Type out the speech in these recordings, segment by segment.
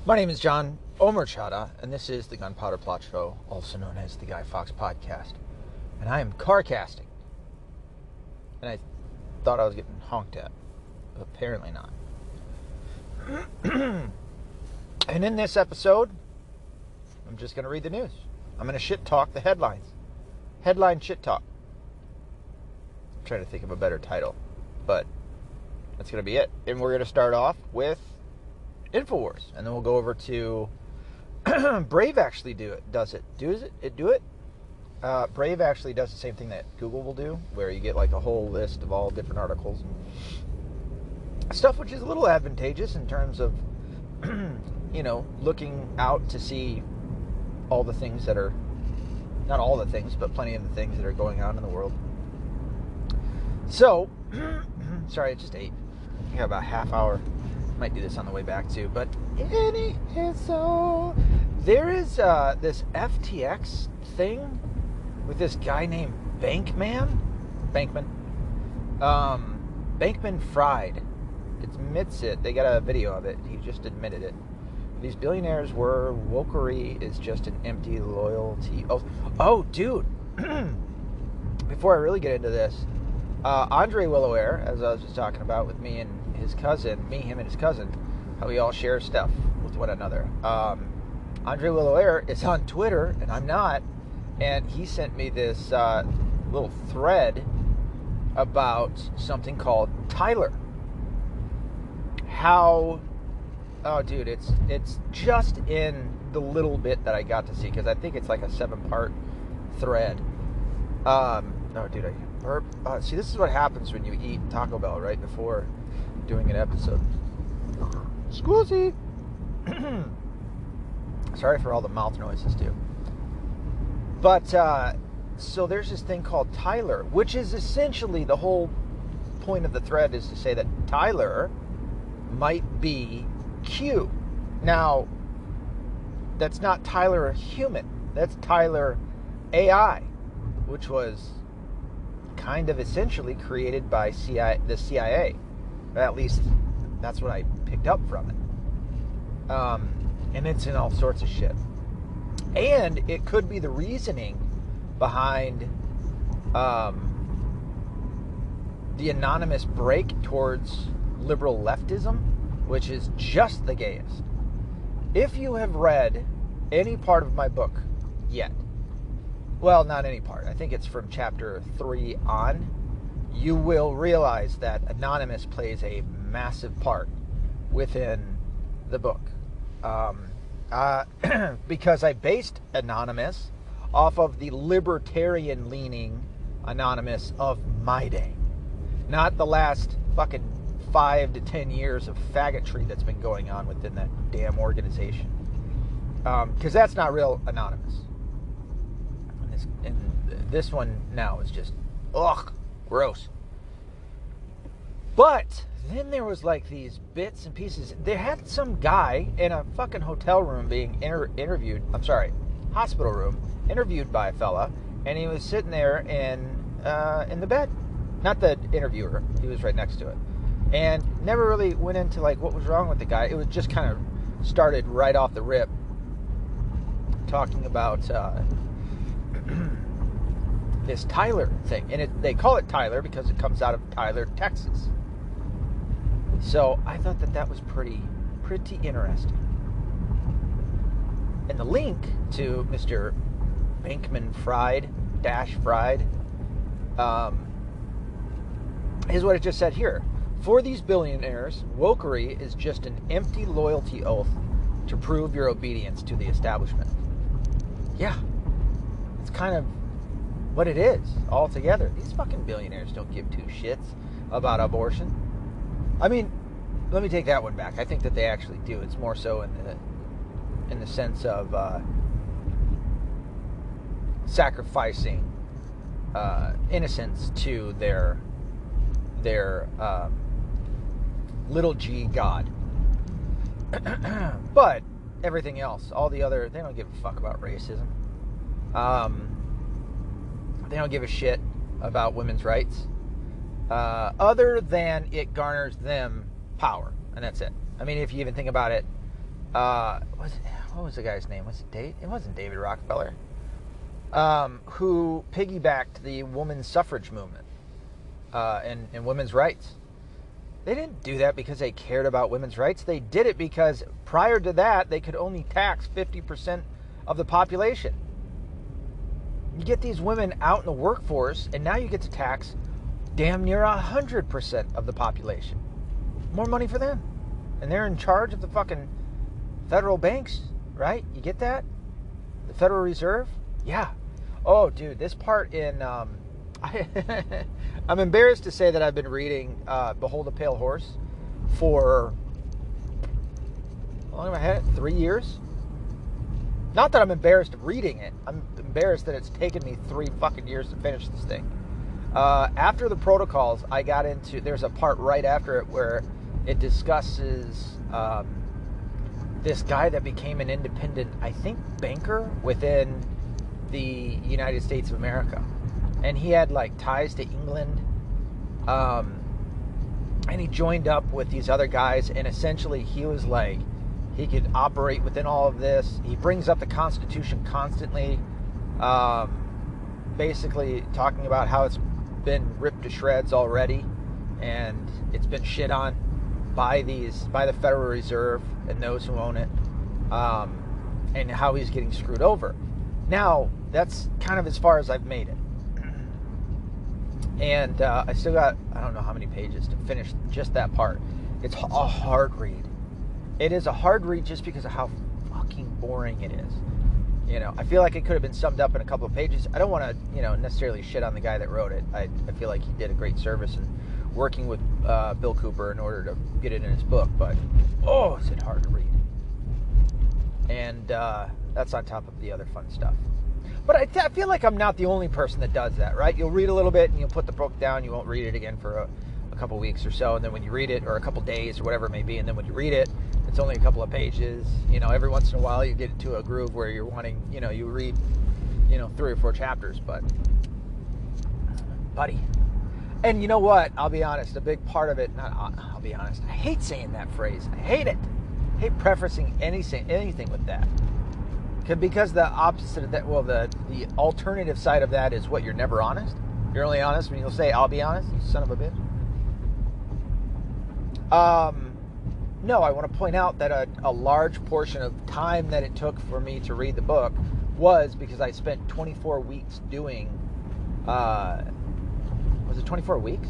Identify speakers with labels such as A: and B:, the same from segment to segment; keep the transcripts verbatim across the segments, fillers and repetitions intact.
A: My name is John Omerchada, and this is the Gunpowder Plot Show, also known as the Guy Fawkes Podcast. And I am car casting. And I thought I was getting honked at. But apparently not. And in this episode, I'm just going to read the news. I'm going to shit talk the headlines. Headline shit talk. I'm trying to think of a better title. But that's going to be it. And we're going to start off with InfoWars, and then we'll go over to Brave. Actually, do it does it do it it do it? Uh, Brave actually does the same thing that Google will do, where you get like a whole list of all different articles and stuff, which is a little advantageous in terms of you know looking out to see all the things that are not all the things, but plenty of the things that are going on in the world. So, sorry, I just ate. I got about a half hour. Might do this on the way back too, but so there is uh, this F T X thing with this guy named Bankman, Bankman, um, Bankman Fried. Admits it. They got a video of it. He just admitted it. These billionaires were wokery is just an empty loyalty. Oh, oh, dude. Before I really get into this, uh, Andre Willoware, as I was just talking about with me and his cousin, me, him, and his cousin, how we all share stuff with one another. Um, Andre Willoware is on Twitter, and I'm not, and he sent me this uh, little thread about something called Tyler. How, oh, dude, it's it's just in the little bit that I got to see, because I think it's like a seven-part thread. Um, oh, dude, I burp. Uh, see, this is what happens when you eat Taco Bell right before doing an episode. Scusi. Sorry for all the mouth noises too. But uh, so there's this thing called Tyler, which is essentially the whole point of the thread is to say that Tyler might be Q. Now, that's not Tyler a human. That's Tyler A I, which was kind of essentially created by C I A, the C I A. At least that's what I picked up from it. Um, and it's in all sorts of shit. And it could be the reasoning behind um, the anonymous break towards liberal leftism, which is just the gayest. If you have read any part of my book yet, well, not any part, I think it's from chapter three on, you will realize that Anonymous plays a massive part within the book. Um, uh, because I based Anonymous off of the libertarian-leaning Anonymous of my day. Not the last fucking five to ten years of faggotry that's been going on within that damn organization. Because um, that's not real Anonymous. And this, and this one now is just, ugh. Gross. But then there was like these bits and pieces. They had some guy in a fucking hotel room being inter- interviewed. I'm sorry, hospital room, interviewed by a fella, and he was sitting there in uh, in the bed. Not the interviewer. He was right next to it, and never really went into like what was wrong with the guy. It was just kind of started right off the rip, talking about. Uh, this Tyler thing, and it, they call it Tyler because it comes out of Tyler, Texas. So I thought that that was pretty, pretty interesting. And the link to Mister Bankman Fried, Dash Fried, um, is what it just said here. For these billionaires, wokery is just an empty loyalty oath to prove your obedience to the establishment. Yeah, it's kind of what it is altogether. These fucking billionaires don't give two shits about abortion. I mean, let me take that one back. I think that they actually do. It's more so in the in the sense of uh, sacrificing uh, innocence to their their um, little g God. But everything else, all the other, they don't give a fuck about racism. Um, they don't give a shit about women's rights. Uh, other than it garners them power, and that's it. I mean, if you even think about it, uh, was it, what was the guy's name? Was it Dave? It wasn't David Rockefeller. Um, who piggybacked the women's suffrage movement uh, and, and women's rights. They didn't do that because they cared about women's rights. They did it because prior to that, they could only tax fifty percent of the population. You get these women out in the workforce, and now you get to tax damn near one hundred percent of the population. More money for them. And they're in charge of the fucking federal banks, right? You get that? The Federal Reserve? Yeah. Oh, dude, this part in... Um, I, I'm embarrassed to say that I've been reading uh, Behold a Pale Horse for... How long have I had it? Three years? Not that I'm embarrassed of reading it. I'm embarrassed that it's taken me three fucking years to finish this thing. Uh, after the protocols, I got into... There's a part right after it where it discusses um, this guy that became an independent, I think, banker within the United States of America. And he had, like, ties to England. Um, and he joined up with these other guys. And essentially, he was like... He could operate within all of this. He brings up the Constitution constantly. Um, basically talking about how it's been ripped to shreds already. And it's been shit on by these, by the Federal Reserve and those who own it. Um, and how he's getting screwed over. Now, that's kind of as far as I've made it. And uh, I still got, I don't know how many pages to finish just that part. It's a hard read. It is a hard read just because of how fucking boring it is. You know, I feel like it could have been summed up in a couple of pages. I don't want to, you know, necessarily shit on the guy that wrote it. I, I feel like he did a great service in working with uh, Bill Cooper in order to get it in his book. But, oh, is it hard to read. And uh, that's on top of the other fun stuff. But I, th- I feel like I'm not the only person that does that, right? You'll read a little bit and you'll put the book down. You won't read it again for a, a couple weeks or so. And then when you read it, or a couple days or whatever it may be, and then when you read it, it's only a couple of pages. You know, every once in a while you get into a groove where you're wanting, you know, you read, you know, three or four chapters. But, buddy. And you know what? I'll be honest. A big part of it, not, I'll be honest, I hate saying that phrase. I hate it. I hate prefacing anything, anything with that. Because the opposite of that, well, the, the alternative side of that is what, you're never honest? You're only honest when you'll say, I'll be honest, you son of a bitch. Um, no, I want to point out that a, a large portion of time that it took for me to read the book was because I spent twenty-four weeks doing, uh, was it twenty-four weeks?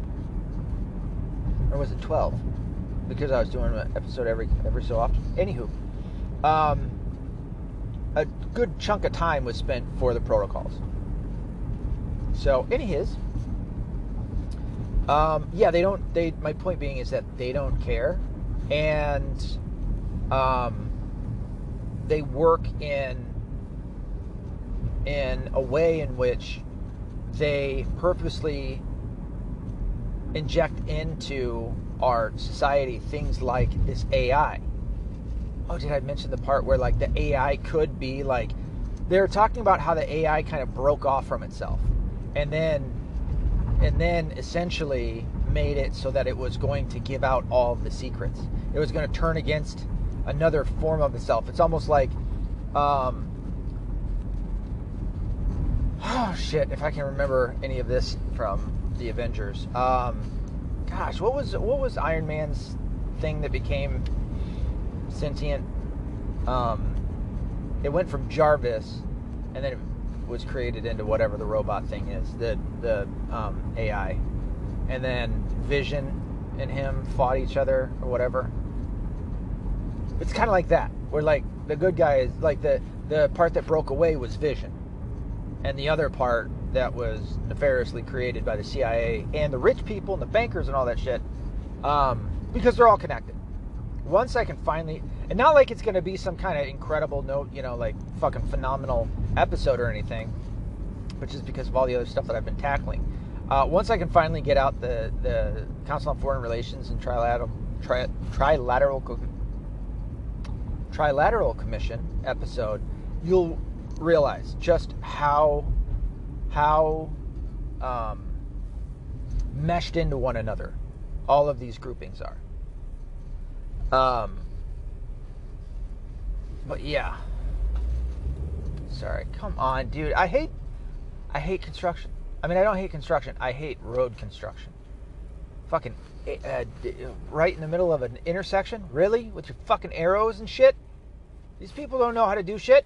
A: Or was it twelve? Because I was doing an episode every, every so often. Anywho, um... a good chunk of time was spent for the protocols. So, anyways, um, yeah, they don't. They. My point being is that they don't care, and um, they work in in a way in which they purposely inject into our society things like this A I. Oh, did I mention the part where, like, the A I could be, like, they're talking about how the A I kind of broke off from itself. And then, and then essentially made it so that it was going to give out all of the secrets. It was going to turn against another form of itself. It's almost like, um, oh, shit, if I can remember any of this from the Avengers. Um, gosh, what was, what was Iron Man's thing that became sentient? Um, it went from Jarvis, and then it was created into whatever the robot thing is, the the um, A I, and then Vision and him fought each other or whatever. It's kind of like that, where, like, the good guy is like the the part that broke away was Vision, and the other part that was nefariously created by the C I A and the rich people and the bankers and all that shit, um, because they're all connected. Once I can finally, and not like it's going to be some kind of incredible note, you know, like fucking phenomenal episode or anything, but just because of all the other stuff that I've been tackling. Uh, once I can finally get out the, the Council on Foreign Relations and Trilateral, tri, Trilateral, Trilateral Commission episode, you'll realize just how, how um, meshed into one another all of these groupings are. Um, But yeah. Sorry. Come on, dude. I hate I hate construction. I mean, I don't hate construction. I hate road construction. Fucking uh, right in the middle of an intersection? Really? With your fucking arrows and shit? These people don't know how to do shit.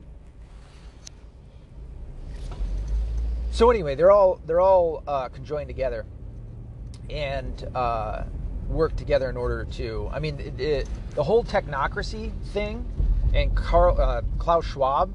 A: So anyway, they're all they're all uh, conjoined together and uh, work together in order to. I mean, it, it, the whole technocracy thing and Carl, uh, Klaus Schwab.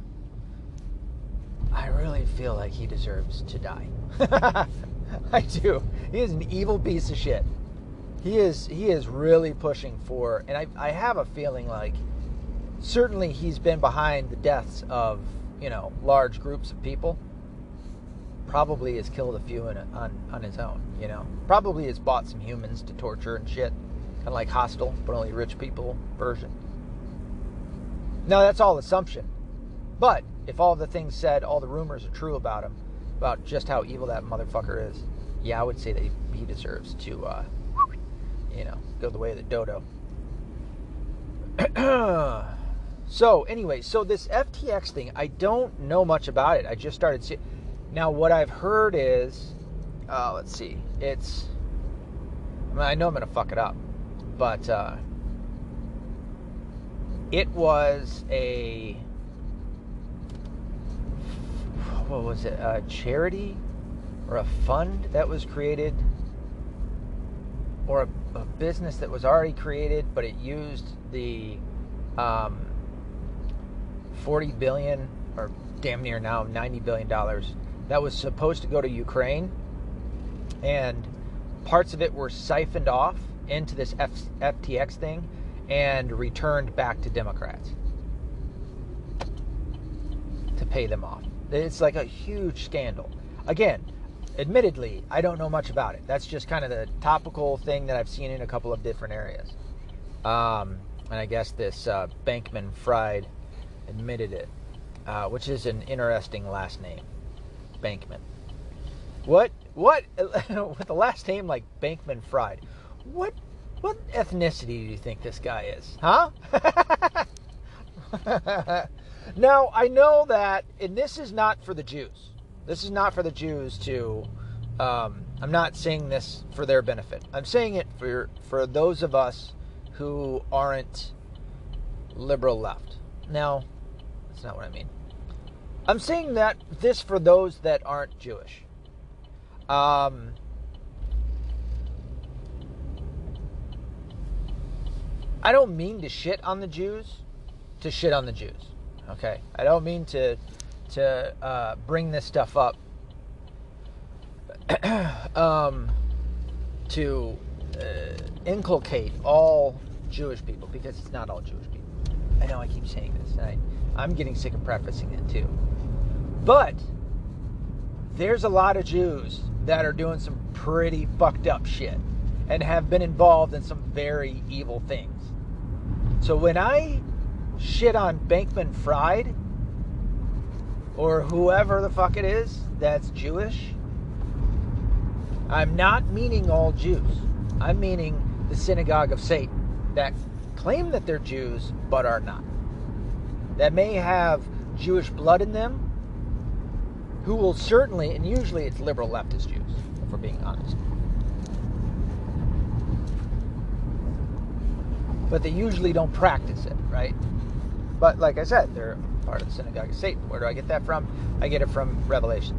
A: I really feel like he deserves to die. I do. He is an evil piece of shit. He is. He is really pushing for, and I I have a feeling like certainly he's been behind the deaths of, you know, large groups of people. Probably has killed a few in a, on, on his own, you know. Probably has bought some humans to torture and shit. Kind of like Hostel, but only rich people version. No, that's all assumption. But if all the things said, all the rumors are true about him, about just how evil that motherfucker is, yeah, I would say that he, he deserves to, uh, you know, go the way of the dodo. So, anyway, so this F T X thing, I don't know much about it. I just started seeing. Now, what I've heard is, uh, let's see, it's, I mean, I know I'm going to fuck it up, but uh, it was a, what was it, a charity or a fund that was created, or a, a business that was already created, but it used the um, forty billion dollars, or damn near now ninety billion dollars, that was supposed to go to Ukraine, and parts of it were siphoned off into this F- FTX thing and returned back to Democrats to pay them off. It's like a huge scandal. Again, admittedly, I don't know much about it. That's just kind of the topical thing that I've seen in a couple of different areas. Um, and I guess this uh, Bankman-Fried admitted it, uh, which is an interesting last name. Bankman. What? What? With a last name like Bankman-Fried, what? What ethnicity do you think this guy is? Huh? Now, I know that, and this is not for the Jews. This is not for the Jews to, um, I'm not saying this for their benefit. I'm saying it for for those of us who aren't liberal left. Now, that's not what I mean. I'm saying that this for those that aren't Jewish. Um, I don't mean to shit on the Jews, to shit on the Jews. Okay? I don't mean to to uh, bring this stuff up um, to uh, inculcate all Jewish people, because it's not all Jewish people. I know I keep saying this. I, I'm getting sick of prefacing it too. But there's a lot of Jews that are doing some pretty fucked up shit and have been involved in some very evil things. So when I shit on Bankman-Fried, or whoever the fuck it is that's Jewish, I'm not meaning all Jews. I'm meaning the synagogue of Satan that claim that they're Jews but are not. That may have Jewish blood in them, who will certainly, and usually it's liberal leftist Jews, if we're being honest. But they usually don't practice it, right? But like I said, they're part of the synagogue of Satan. Where do I get that from? I get it from Revelations.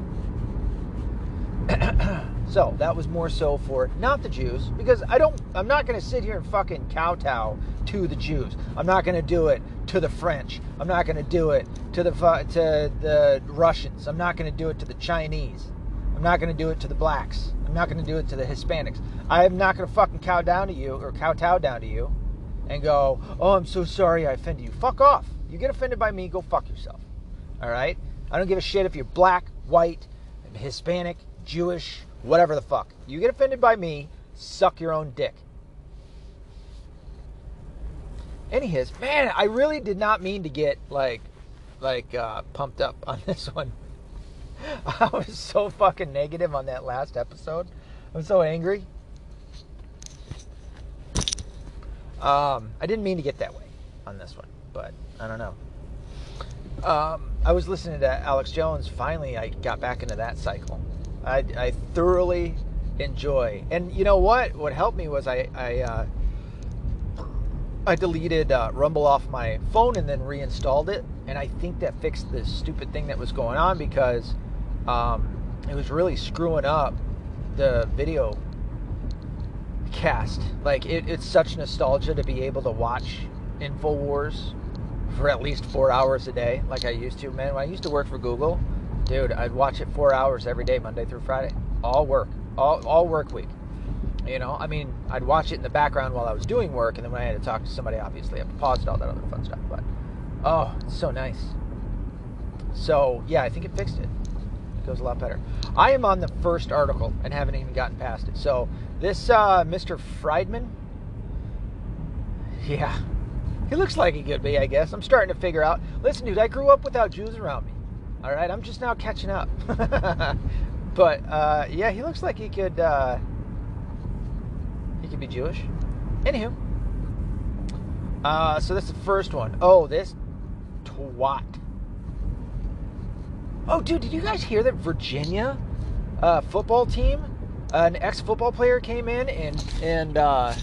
A: So that was more so for not the Jews, because I don't, I'm not going to sit here and fucking kowtow to the Jews. I'm not going to do it to the French. I'm not going to do it to the to the Russians. I'm not going to do it to the Chinese. I'm not going to do it to the blacks. I'm not going to do it to the Hispanics. I am not going to fucking cow down to you, or kowtow down to you, and go, oh, I'm so sorry I offended you. Fuck off. You get offended by me, go fuck yourself. All right? I don't give a shit if you're black, white, Hispanic, Jewish, whatever the fuck. You get offended by me, suck your own dick. Anyways, man, I really did not mean to get, like, like, uh, pumped up on this one. I was so fucking negative on that last episode. I'm so angry. Um, I didn't mean to get that way on this one. but I don't know. Um, I was listening to Alex Jones. Finally, I got back into that cycle. I, I thoroughly enjoy. And you know what? What helped me was I I, uh, I deleted uh, Rumble off my phone and then reinstalled it. And I think that fixed this stupid thing that was going on because um, it was really screwing up the video cast. Like, it, it's such nostalgia to be able to watch InfoWars for at least four hours a day like I used to. Man, when I used to work for Google, dude, I'd watch it four hours every day, Monday through Friday. All work. All, all work week. You know, I mean, I'd watch it in the background while I was doing work, and then when I had to talk to somebody, obviously, I have to pause it, all that other fun stuff. But, oh, it's so nice. So, yeah, I think it fixed it. It goes a lot better. I am on the first article and haven't even gotten past it. So, this uh, Mister Friedman, yeah, he looks like he could be, I guess. I'm starting to figure out. Listen, dude, I grew up without Jews around me. All right, I'm just now catching up. But, uh, yeah, he looks like he could, uh, he could be Jewish. Anywho. Uh, so that's the first one. Oh, this twat. Oh, dude, did you guys hear that Virginia uh, football team, uh, an ex-football player came in and, and uh,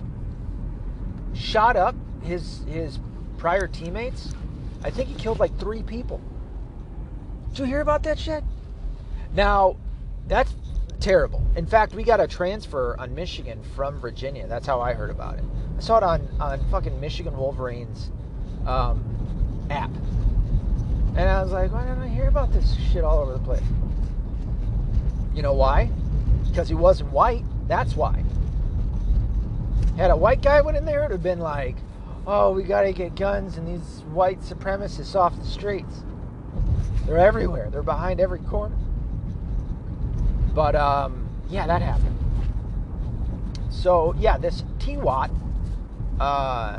A: shot up his his prior teammates? I think he killed like three people. Did you hear about that shit? Now, that's terrible. In fact, we got a transfer on Michigan from Virginia. That's how I heard about it. I saw it on, on fucking Michigan Wolverines um, app. And I was like, why didn't I hear about this shit all over the place? You know why? Because he wasn't white. That's why. Had a white guy went in there, it would have been like, oh, we got to get guns and these white supremacists off the streets. They're everywhere. They're behind every corner. But, um, yeah, that happened. So, yeah, this T-Watt, uh,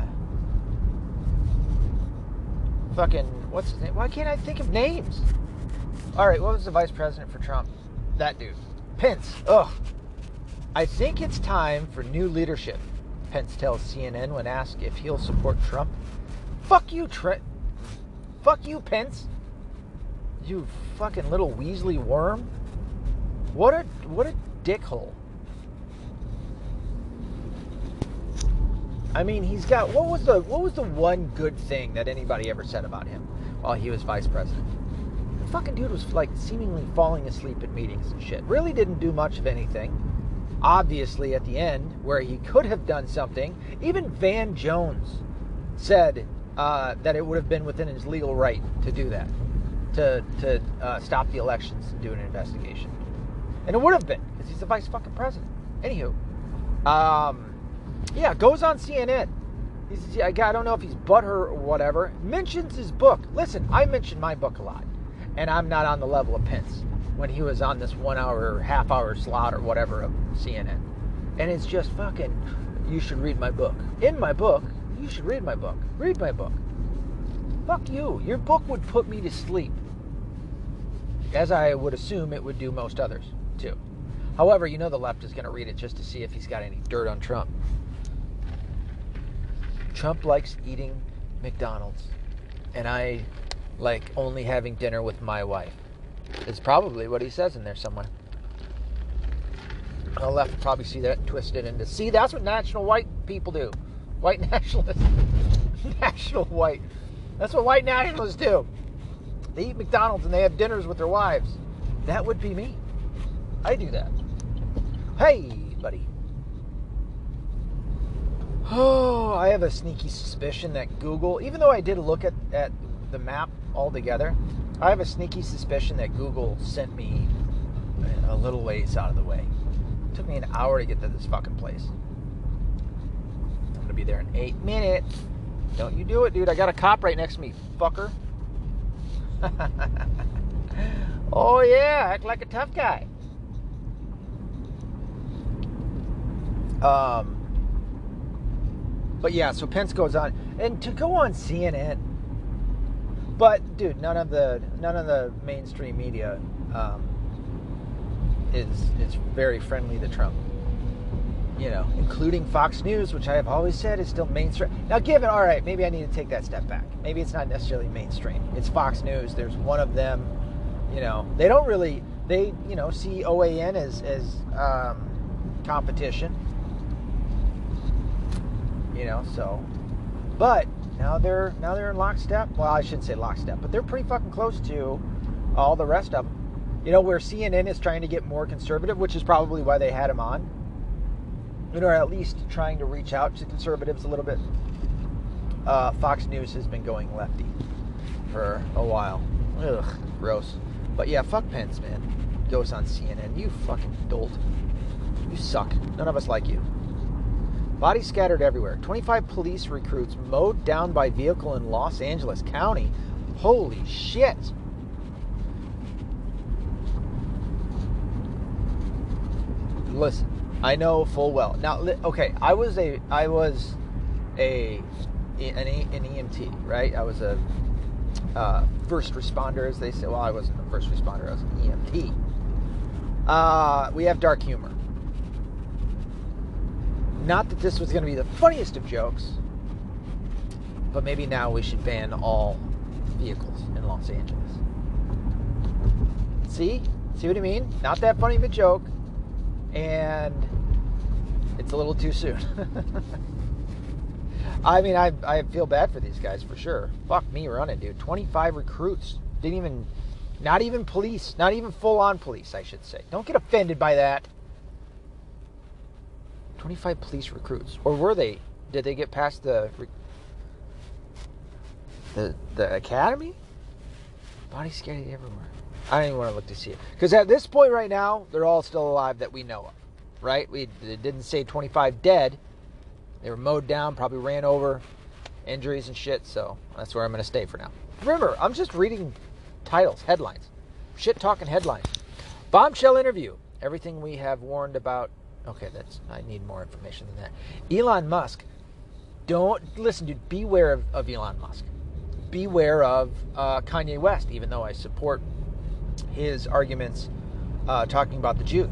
A: fucking, what's his name? Why can't I think of names? All right, what was the vice president for Trump? That dude. Pence. Ugh. I think it's time for new leadership, Pence tells C N N when asked if he'll support Trump. Fuck you, Trent. Fuck you, Pence. You fucking little Weasley worm. What a what a dickhole. I mean, he's got what was the what was the one good thing that anybody ever said about him while he was vice president? The fucking dude was like seemingly falling asleep at meetings and shit. Really didn't do much of anything. Obviously, at the end, where he could have done something, even Van Jones said uh, that it would have been within his legal right to do that, to to uh, stop the elections and do an investigation. And it would have been, because he's the vice fucking president. Anywho, um, yeah, goes on C N N. He's, I don't know if he's butthurt or whatever. Mentions his book. Listen, I mention my book a lot, and I'm not on the level of Pence when he was on this one hour, half hour slot or whatever of C N N. And it's just fucking, you should read my book. In my book, you should read my book. Read my book. Fuck you. Your book would put me to sleep, as I would assume it would do most others, too. However, you know the left is going to read it just to see if he's got any dirt on Trump. Trump likes eating McDonald's, and I like only having dinner with my wife. Is probably what he says in there somewhere. The left will probably see that twisted into, see, that's what national white people do. White nationalists. National white. That's what white nationalists do. They eat McDonald's and they have dinners with their wives. That would be me. I do that. Hey, buddy. Oh, I have a sneaky suspicion that Google, even though I did look at, at the map altogether, I have a sneaky suspicion that Google sent me a little ways out of the way. It took me an hour to get to this fucking place. I'm going to be there in eight minutes. Don't you do it, dude. I got a cop right next to me, fucker. Oh, yeah. Act like a tough guy. Um, but yeah, so Pence goes on, and to go on C N N. But dude, none of the none of the mainstream media um, is is very friendly to Trump. you know, including Fox News, which I have always said is still mainstream. Now, given, all right, maybe I need to take that step back. Maybe it's not necessarily mainstream. It's Fox News. There's one of them, you know, they don't really, they, you know, see O A N as, as um, competition, you know, so, but now they're, now they're in lockstep. Well, I shouldn't say lockstep, but they're pretty fucking close to all the rest of them. You know, where C N N is trying to get more conservative, which is probably why they had him on. Or at least trying to reach out to conservatives a little bit. Uh, Fox News has been going lefty for a while. Ugh, gross. But yeah, fuck Pence, man. Goes on C N N. You fucking dolt. You suck. None of us like you. Bodies scattered everywhere. twenty-five police recruits mowed down by vehicle in Los Angeles County. Holy shit. Listen. I know full well. Now, okay, I was a, I was a, an, an E M T, right? I was a uh, first responder, as they say. Well, I wasn't a first responder. I was an E M T. Uh, we have dark humor. Not that this was going to be the funniest of jokes, but maybe now we should ban all vehicles in Los Angeles. See? See what I mean? Not that funny of a joke. And it's a little too soon. I mean, I I feel bad for these guys for sure. Fuck me running, dude. twenty-five recruits. Didn't even, not even police. Not even full-on police, I should say. Don't get offended by that. twenty-five police recruits. Or were they? Did they get past the the, the academy? Body scattered everywhere. I don't even want to look to see it. Because at this point right now, they're all still alive that we know of. Right? We it didn't say twenty-five dead. They were mowed down, probably ran over, injuries and shit. So that's where I'm going to stay for now. Remember, I'm just reading titles, headlines. Shit talking headlines. Bombshell interview. Everything we have warned about. Okay, that's I need more information than that. Elon Musk. Don't listen, dude. Beware of, of Elon Musk. Beware of uh, Kanye West, even though I support his arguments uh, talking about the Jews.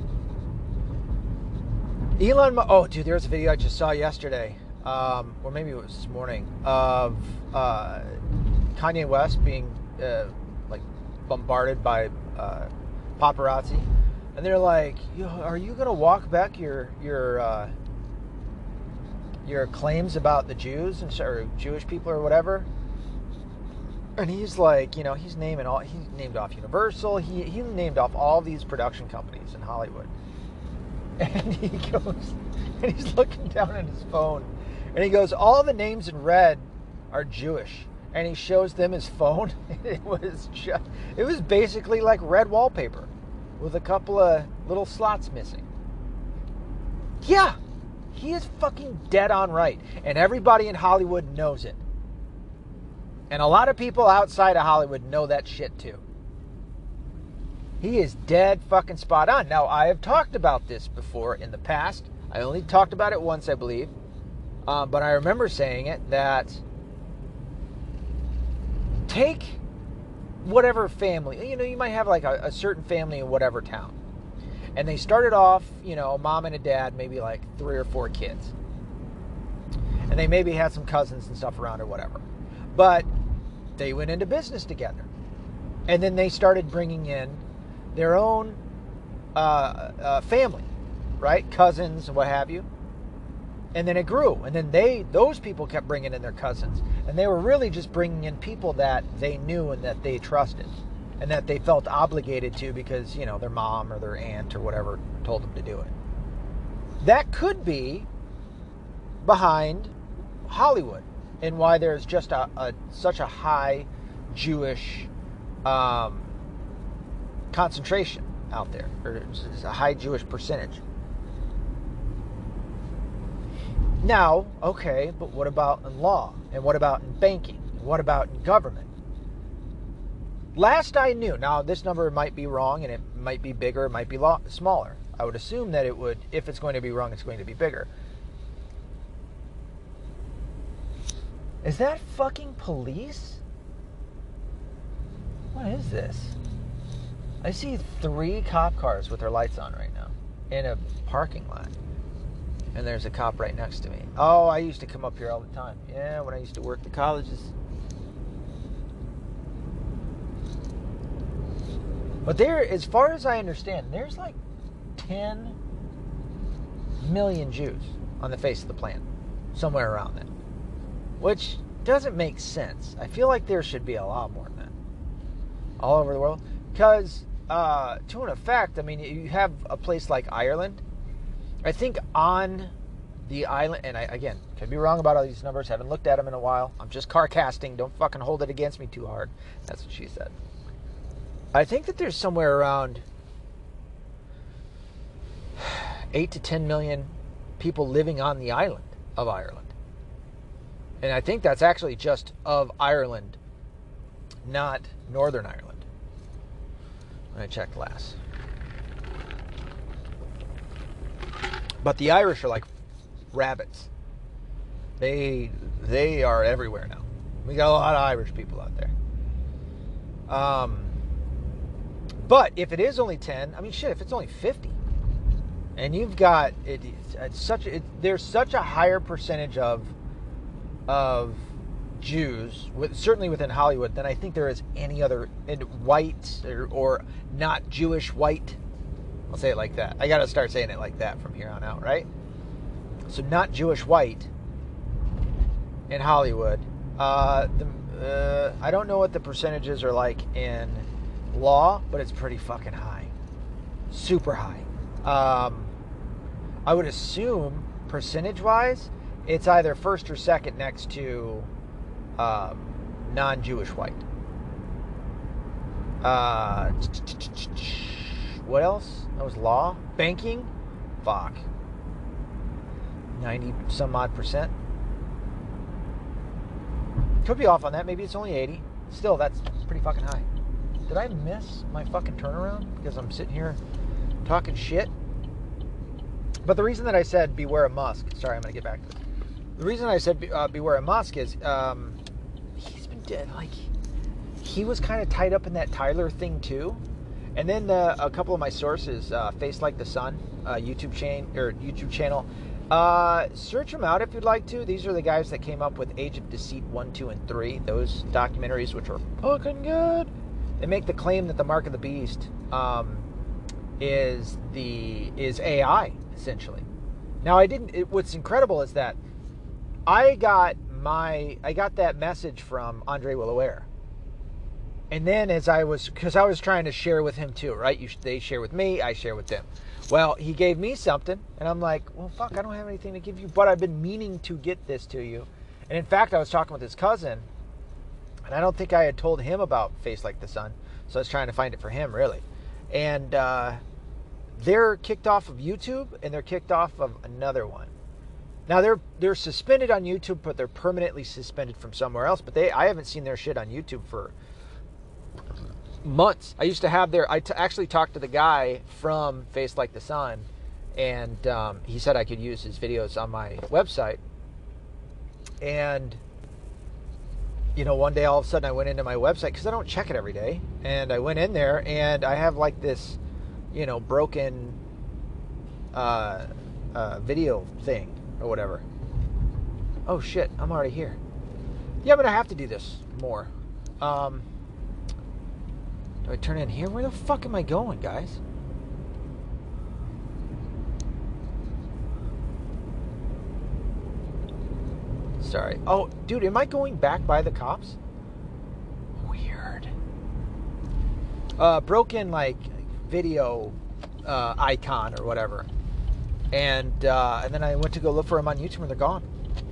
A: Elon Musk, oh, dude, there's a video I just saw yesterday, um, or maybe it was this morning, of uh, Kanye West being uh, like bombarded by uh, paparazzi, and they're like, "Are you gonna walk back your your uh, your claims about the Jews and or Jewish people or whatever?" And he's like, you know, he's naming all, he named off Universal, he he named off all these production companies in Hollywood. And he goes, and he's looking down at his phone, and he goes, all the names in red are Jewish. And he shows them his phone. It was just, it was basically like red wallpaper with a couple of little slots missing. Yeah, he is fucking dead on right. And everybody in Hollywood knows it. And a lot of people outside of Hollywood know that shit too. He is dead fucking spot on. Now, I have talked about this before in the past. I only talked about it once, I believe. Um, but I remember saying it, that take whatever family. You know, you might have like a, a certain family in whatever town. And they started off, you know, mom and a dad, maybe like three or four kids. And they maybe had some cousins and stuff around or whatever. But they went into business together. And then they started bringing in their own uh, uh, family, right? Cousins and what have you. And then it grew. And then they, those people kept bringing in their cousins. And they were really just bringing in people that they knew and that they trusted. And that they felt obligated to because, you know, their mom or their aunt or whatever told them to do it. That could be behind Hollywood. And why there's just a, a such a high Jewish um, concentration out there, or a high Jewish percentage. Now, okay, but what about in law? And what about in banking? And what about in government? Last I knew, now this number might be wrong, and it might be bigger, it might be lo- smaller. I would assume that it would, if it's going to be wrong, it's going to be bigger. Is that fucking police? What is this? I see three cop cars with their lights on right now in a parking lot. And there's a cop right next to me. Oh, I used to come up here all the time. Yeah, when I used to work the colleges. But there, as far as I understand, there's like ten million Jews on the face of the planet. Somewhere around that. Which doesn't make sense. I feel like there should be a lot more than that. All over the world. Because, uh, to an effect, I mean, you have a place like Ireland. I think on the island, and I, again, could be wrong about all these numbers, haven't looked at them in a while. I'm just car casting. Don't fucking hold it against me too hard. That's what she said. I think that there's somewhere around eight to ten million people living on the island of Ireland. And I think that's actually just of Ireland, not Northern Ireland. When I checked last. But the Irish are like rabbits. They they are everywhere now. We got a lot of Irish people out there. Um, but if it is only ten, I mean, shit, if it's only fifty, and you've got it, it's such it, there's such a higher percentage of of Jews, with, certainly within Hollywood, than I think there is any other white or, or not Jewish white. I'll say it like that. I got to start saying it like that from here on out, right? So not Jewish white in Hollywood. Uh, the, uh, I don't know what the percentages are like in law, but it's pretty fucking high. Super high. Um, I would assume, percentage-wise, it's either first or second next to um, non-Jewish white. Uh... What else? That was law. Banking? Fuck. ninety some odd percent. Could be off on that. Maybe it's only eighty. Still, that's pretty fucking high. Did I miss my fucking turnaround? Because I'm sitting here talking shit? But the reason that I said beware of Musk. Sorry, I'm going to get back to this. The reason I said uh, beware of Musk is um, he's been dead. Like, he was kind of tied up in that Tyler thing too. And then uh, a couple of my sources, uh, Face Like the Sun, uh, YouTube chain or YouTube channel. Uh, search them out if you'd like to. These are the guys that came up with Age of Deceit one, two, and three. Those documentaries, which are fucking good. They make the claim that the Mark of the Beast um, is the is A I essentially. Now, I didn't. It, what's incredible is that I got my I got that message from Andre Willaware. And then as I was, because I was trying to share with him too, right? You, they share with me, I share with them. Well, he gave me something, and I'm like, well, fuck, I don't have anything to give you, but I've been meaning to get this to you. And in fact, I was talking with his cousin, and I don't think I had told him about Face Like the Sun, so I was trying to find it for him, really. And uh, they're kicked off of YouTube, and they're kicked off of another one. Now, they're they're suspended on YouTube, but they're permanently suspended from somewhere else. But they I haven't seen their shit on YouTube for months. I used to have their, I t- actually talked to the guy from Face Like the Sun, and um, he said I could use his videos on my website. And, you know, one day all of a sudden I went into my website, because I don't check it every day, and I went in there, and I have like this, you know, broken uh, uh, video thing, or whatever. Oh shit, I'm already here. Yeah, I'm going to have to do this more. Um... Do I turn in here? Where the fuck am I going, guys? Sorry. Oh, dude, am I going back by the cops? Weird. Uh, broken, like, video uh, icon or whatever. And, uh, and then I went to go look for them on YouTube and they're gone.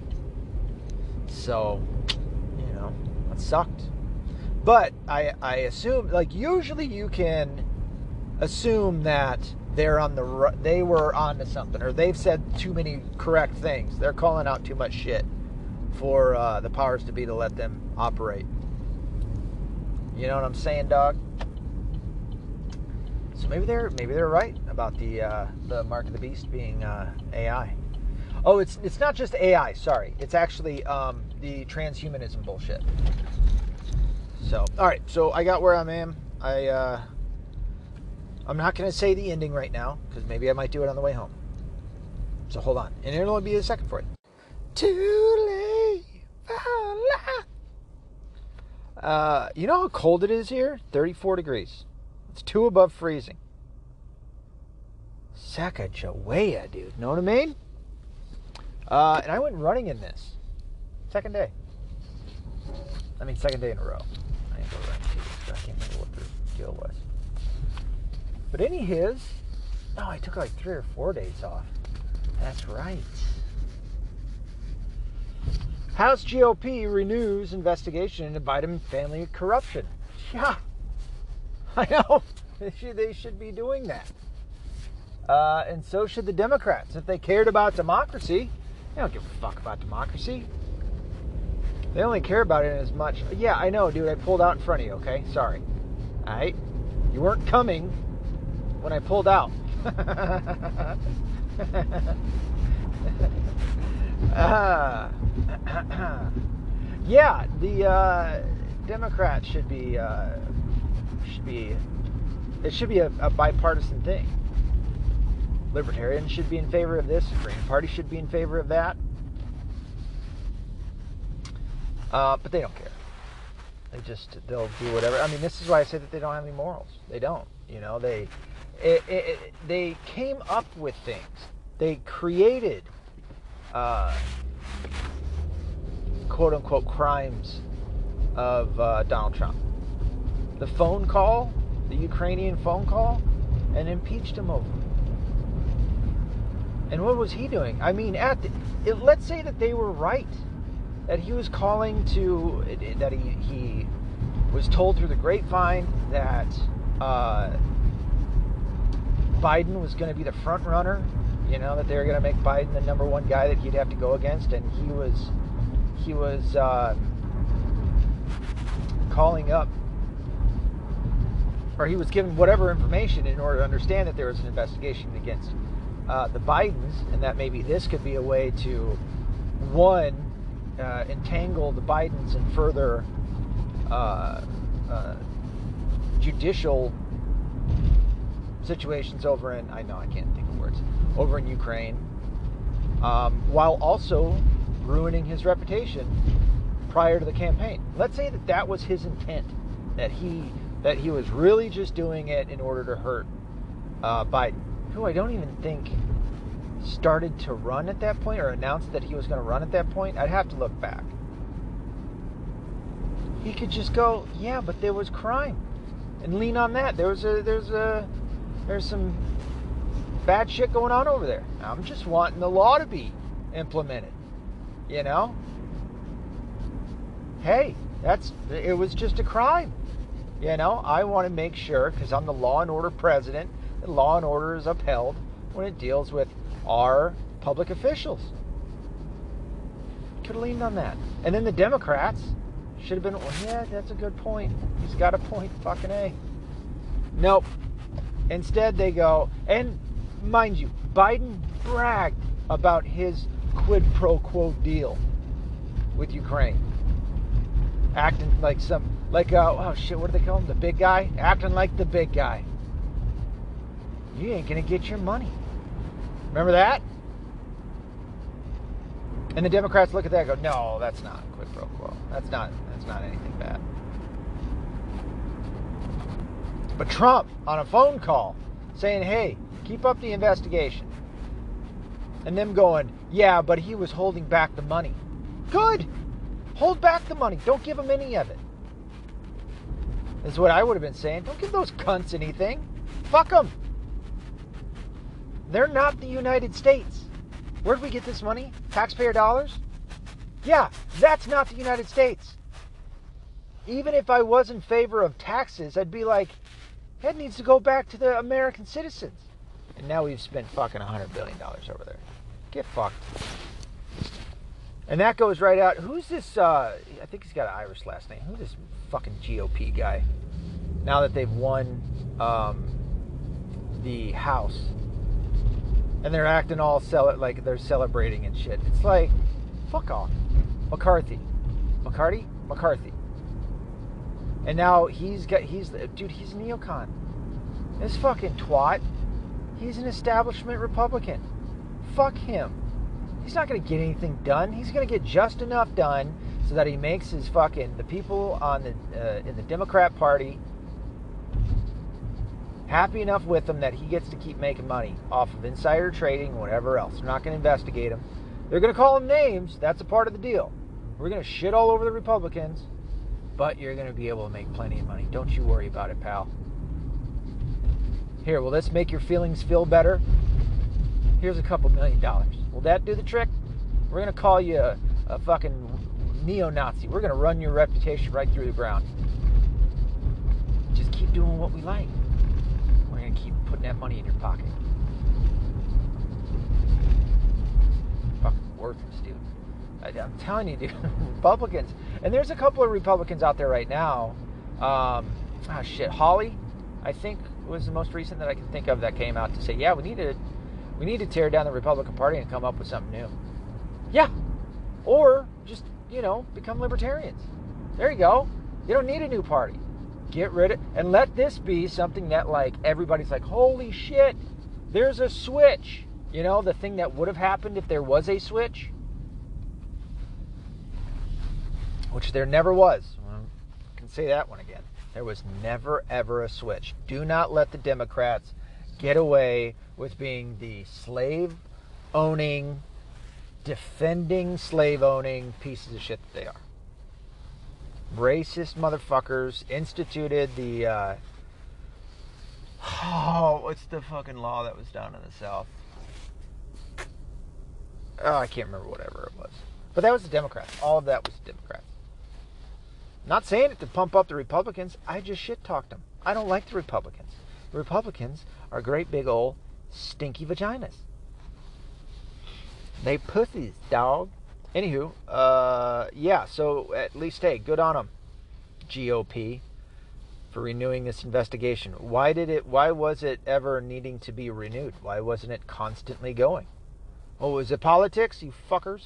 A: So, you know, that sucked. But I, I assume, like, usually you can assume that they're on the they were onto something, or they've said too many correct things. They're calling out too much shit for uh, the powers to be to let them operate. You know what I'm saying, dog? So maybe they're maybe they're right about the uh, the Mark of the Beast being uh, A I. Oh, it's it's not just A I. Sorry, it's actually um, the transhumanism bullshit. So, all right. So I got where I am. I uh, I'm not going to say the ending right now, because maybe I might do it on the way home. So hold on. And it'll only be a second for you. Too late for love. Uh, you know how cold it is here? thirty-four degrees. It's two above freezing. Sacagawea, dude. Know what I mean? Uh, and I went running in this. Second day. I mean, second day in a row. I didn't go running two weeks ago. I can't remember what the deal was. But any his, no, I took like three or four days off. That's right. House G O P renews investigation into Biden family corruption. Yeah, I know. They should, they should be doing that. Uh, and so should the Democrats. If they cared about democracy, they don't give a fuck about democracy. They only care about it as much. Yeah, I know, dude. I pulled out in front of you, okay? Sorry. All right? You weren't coming when I pulled out. uh, yeah, the uh, Democrats should be uh, should be it should be a, a bipartisan thing. Libertarians should be in favor of this. Green Party should be in favor of that. Uh, but they don't care. They just they'll do whatever. I mean, this is why I say that they don't have any morals. They don't. You know, they it, it, it, they came up with things. They created uh, quote unquote crimes of uh, Donald Trump. The phone call, the Ukrainian phone call, and impeached him over. And what was he doing? I mean, at the, it, let's say that they were right, that he was calling to, that he, he was told through the grapevine that uh, Biden was going to be the front runner, you know, that they were going to make Biden the number one guy that he'd have to go against, and he was, he was uh, calling up, or he was given whatever information in order to understand that there was an investigation against Uh, the Bidens, and that maybe this could be a way to, one, uh, entangle the Bidens in further uh, uh, judicial situations over in, I know I can't think of words, over in Ukraine, um, while also ruining his reputation prior to the campaign. Let's say that that was his intent, that he that he was really just doing it in order to hurt uh, Biden, who I don't even think started to run at that point or announced that he was going to run at that point. I'd have to look back. He could just go, yeah, but there was crime, and lean on that. There was a, there's a, there's some bad shit going on over there. I'm just wanting the law to be implemented. You know? Hey, that's, it was just a crime. You know, I want to make sure, because I'm the law and order president, that law and order is upheld when it deals with our public officials. Could have leaned on that. And then the Democrats should have been, well, yeah, that's a good point. He's got a point, fucking A. Nope. Instead, they go, and mind you, Biden bragged about his quid pro quo deal with Ukraine. Acting like some, like, uh, oh shit, what do they call him? The big guy? Acting like the big guy. You ain't gonna get your money. Remember that? And the Democrats look at that and go, no, that's not quid pro quo. That's not, that's not anything bad. But Trump, on a phone call, saying, hey, keep up the investigation. And them going, yeah, but he was holding back the money. Good. Hold back the money. Don't give him any of it. Is what I would have been saying. Don't give those cunts anything. Fuck them. They're not the United States. Where'd we get this money? Taxpayer dollars? Yeah, that's not the United States. Even if I was in favor of taxes, I'd be like, that needs to go back to the American citizens. And now we've spent fucking one hundred billion dollars over there. Get fucked. And that goes right out. Who's this, uh, I think he's got an Irish last name. Who's this fucking G O P guy? Now that they've won um, the House. And they're acting all sell it like they're celebrating and shit. It's like, fuck off. McCarthy. McCarthy? McCarthy. And now he's got, he's, dude, he's a neocon. This fucking twat. He's an establishment Republican. Fuck him. He's not going to get anything done. He's going to get just enough done so that he makes his fucking, the people on the uh, in the Democrat Party happy enough with him that he gets to keep making money off of insider trading and whatever else. They're not going to investigate him. They're going to call him names. That's a part of the deal. We're going to shit all over the Republicans, but you're going to be able to make plenty of money. Don't you worry about it, pal. Here, will this make your feelings feel better? Here's a couple million dollars. Will that do the trick? We're going to call you a, a fucking neo-Nazi. We're going to run your reputation right through the ground. Just keep doing what we like. We're going to keep putting that money in your pocket. Fucking worthless, dude. I, I'm telling you, dude. Republicans. And there's a couple of Republicans out there right now. Um, oh, shit. Hawley, I think, was the most recent that I can think of that came out to say, yeah, we need to... We need to tear down the Republican Party and come up with something new. Yeah. Or just, you know, become libertarians. There you go. You don't need a new party. Get rid of, and let this be something that, like, everybody's like, holy shit, there's a switch. You know, the thing that would have happened if there was a switch. Which there never was. Well, I can say that one again. There was never, ever a switch. Do not let the Democrats get away with being the slave-owning, defending slave-owning pieces of shit that they are. Racist motherfuckers instituted the, uh, oh, what's the fucking law that was down in the South? Oh, I can't remember whatever it was. But that was the Democrats. All of that was the Democrats. Not saying it to pump up the Republicans. I just shit-talked them. I don't like the Republicans. The Republicans are great big old stinky vaginas. They pussies, dog. Anywho, uh, yeah, so at least, hey, good on them, G O P, for renewing this investigation. Why did it, why was it ever needing to be renewed? Why wasn't it constantly going? Oh, was it politics, you fuckers?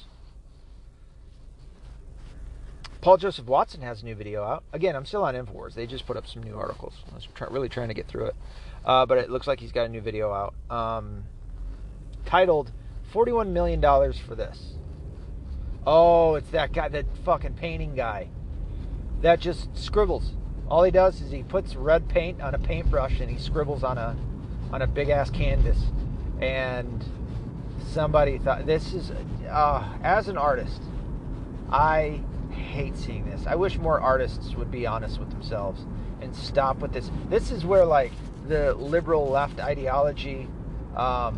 A: Paul Joseph Watson has a new video out. Again, I'm still on InfoWars. They just put up some new articles. I was try, really trying to get through it. Uh, but it looks like he's got a new video out. Um, titled, forty-one million dollars for this. Oh, it's that guy, that fucking painting guy. That just scribbles. All he does is he puts red paint on a paintbrush and he scribbles on a on a big-ass canvas. And somebody thought, this is, uh, as an artist, I hate seeing this. I wish more artists would be honest with themselves and stop with this. This is where, like, the liberal left ideology um,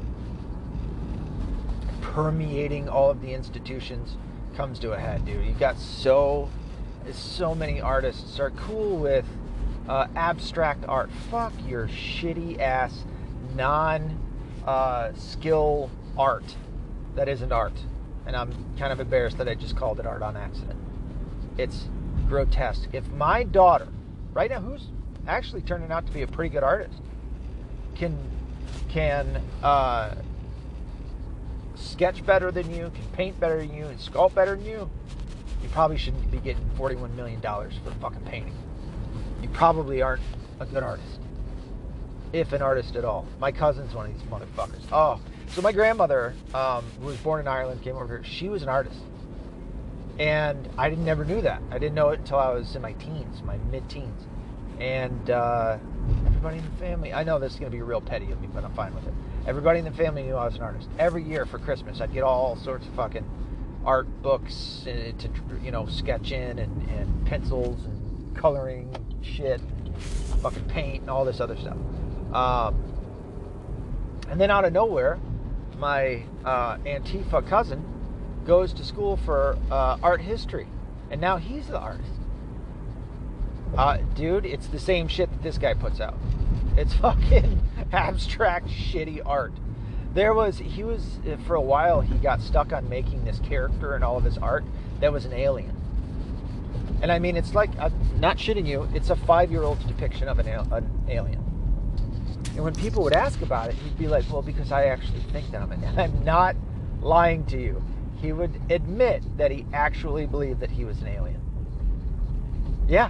A: permeating all of the institutions comes to a head, dude. You got so so many artists are cool with uh, abstract art. Fuck your shitty ass non uh, skill art that isn't art. And I'm kind of embarrassed that I just called it art on accident. It's grotesque. If my daughter, right now, who's actually turning out to be a pretty good artist, can can uh, sketch better than you, can paint better than you, and sculpt better than you, you probably shouldn't be getting forty-one million dollars for fucking painting. You probably aren't a good artist, if an artist at all. My cousin's one of these motherfuckers. Oh, so my grandmother, um, who was born in Ireland, came over here. She was an artist. And I didn't, never knew that. I didn't know it until I was in my teens, my mid-teens. And uh, everybody in the family, I know this is going to be real petty of me, but I'm fine with it. Everybody in the family knew I was an artist. Every year for Christmas, I'd get all sorts of fucking art books to, you know, sketch in, and, and pencils and coloring shit, and fucking paint and all this other stuff. Um, and then out of nowhere, my uh, Antifa cousin goes to school for uh, art history, and now he's the artist. Uh, dude, it's the same shit that this guy puts out. It's fucking abstract, shitty art. There was, he was, for a while, he got stuck on making this character in all of his art that was an alien. And I mean, it's like, I'm not shitting you, it's a five-year-old's depiction of an, al- an alien. And when people would ask about it, he'd be like, well, because I actually think that I'm an alien. I'm not lying to you. He would admit that he actually believed that he was an alien. Yeah.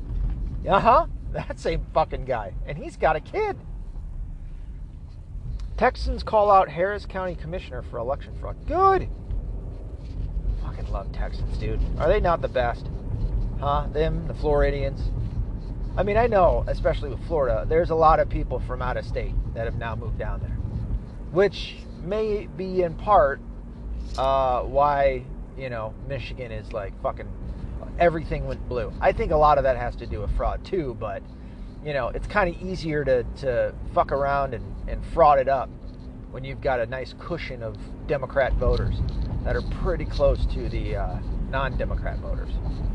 A: Uh-huh. That same fucking guy. And he's got a kid. Texans call out Harris County Commissioner for election fraud. Good. Fucking love Texans, dude. Are they not the best? Huh? Them, the Floridians. I mean, I know, especially with Florida, there's a lot of people from out of state that have now moved down there. Which may be in part uh, why, you know, Michigan is like fucking everything went blue. I think a lot of that has to do with fraud too, but, you know, it's kind of easier to, to fuck around and, and fraud it up when you've got a nice cushion of Democrat voters that are pretty close to the uh, non-Democrat voters.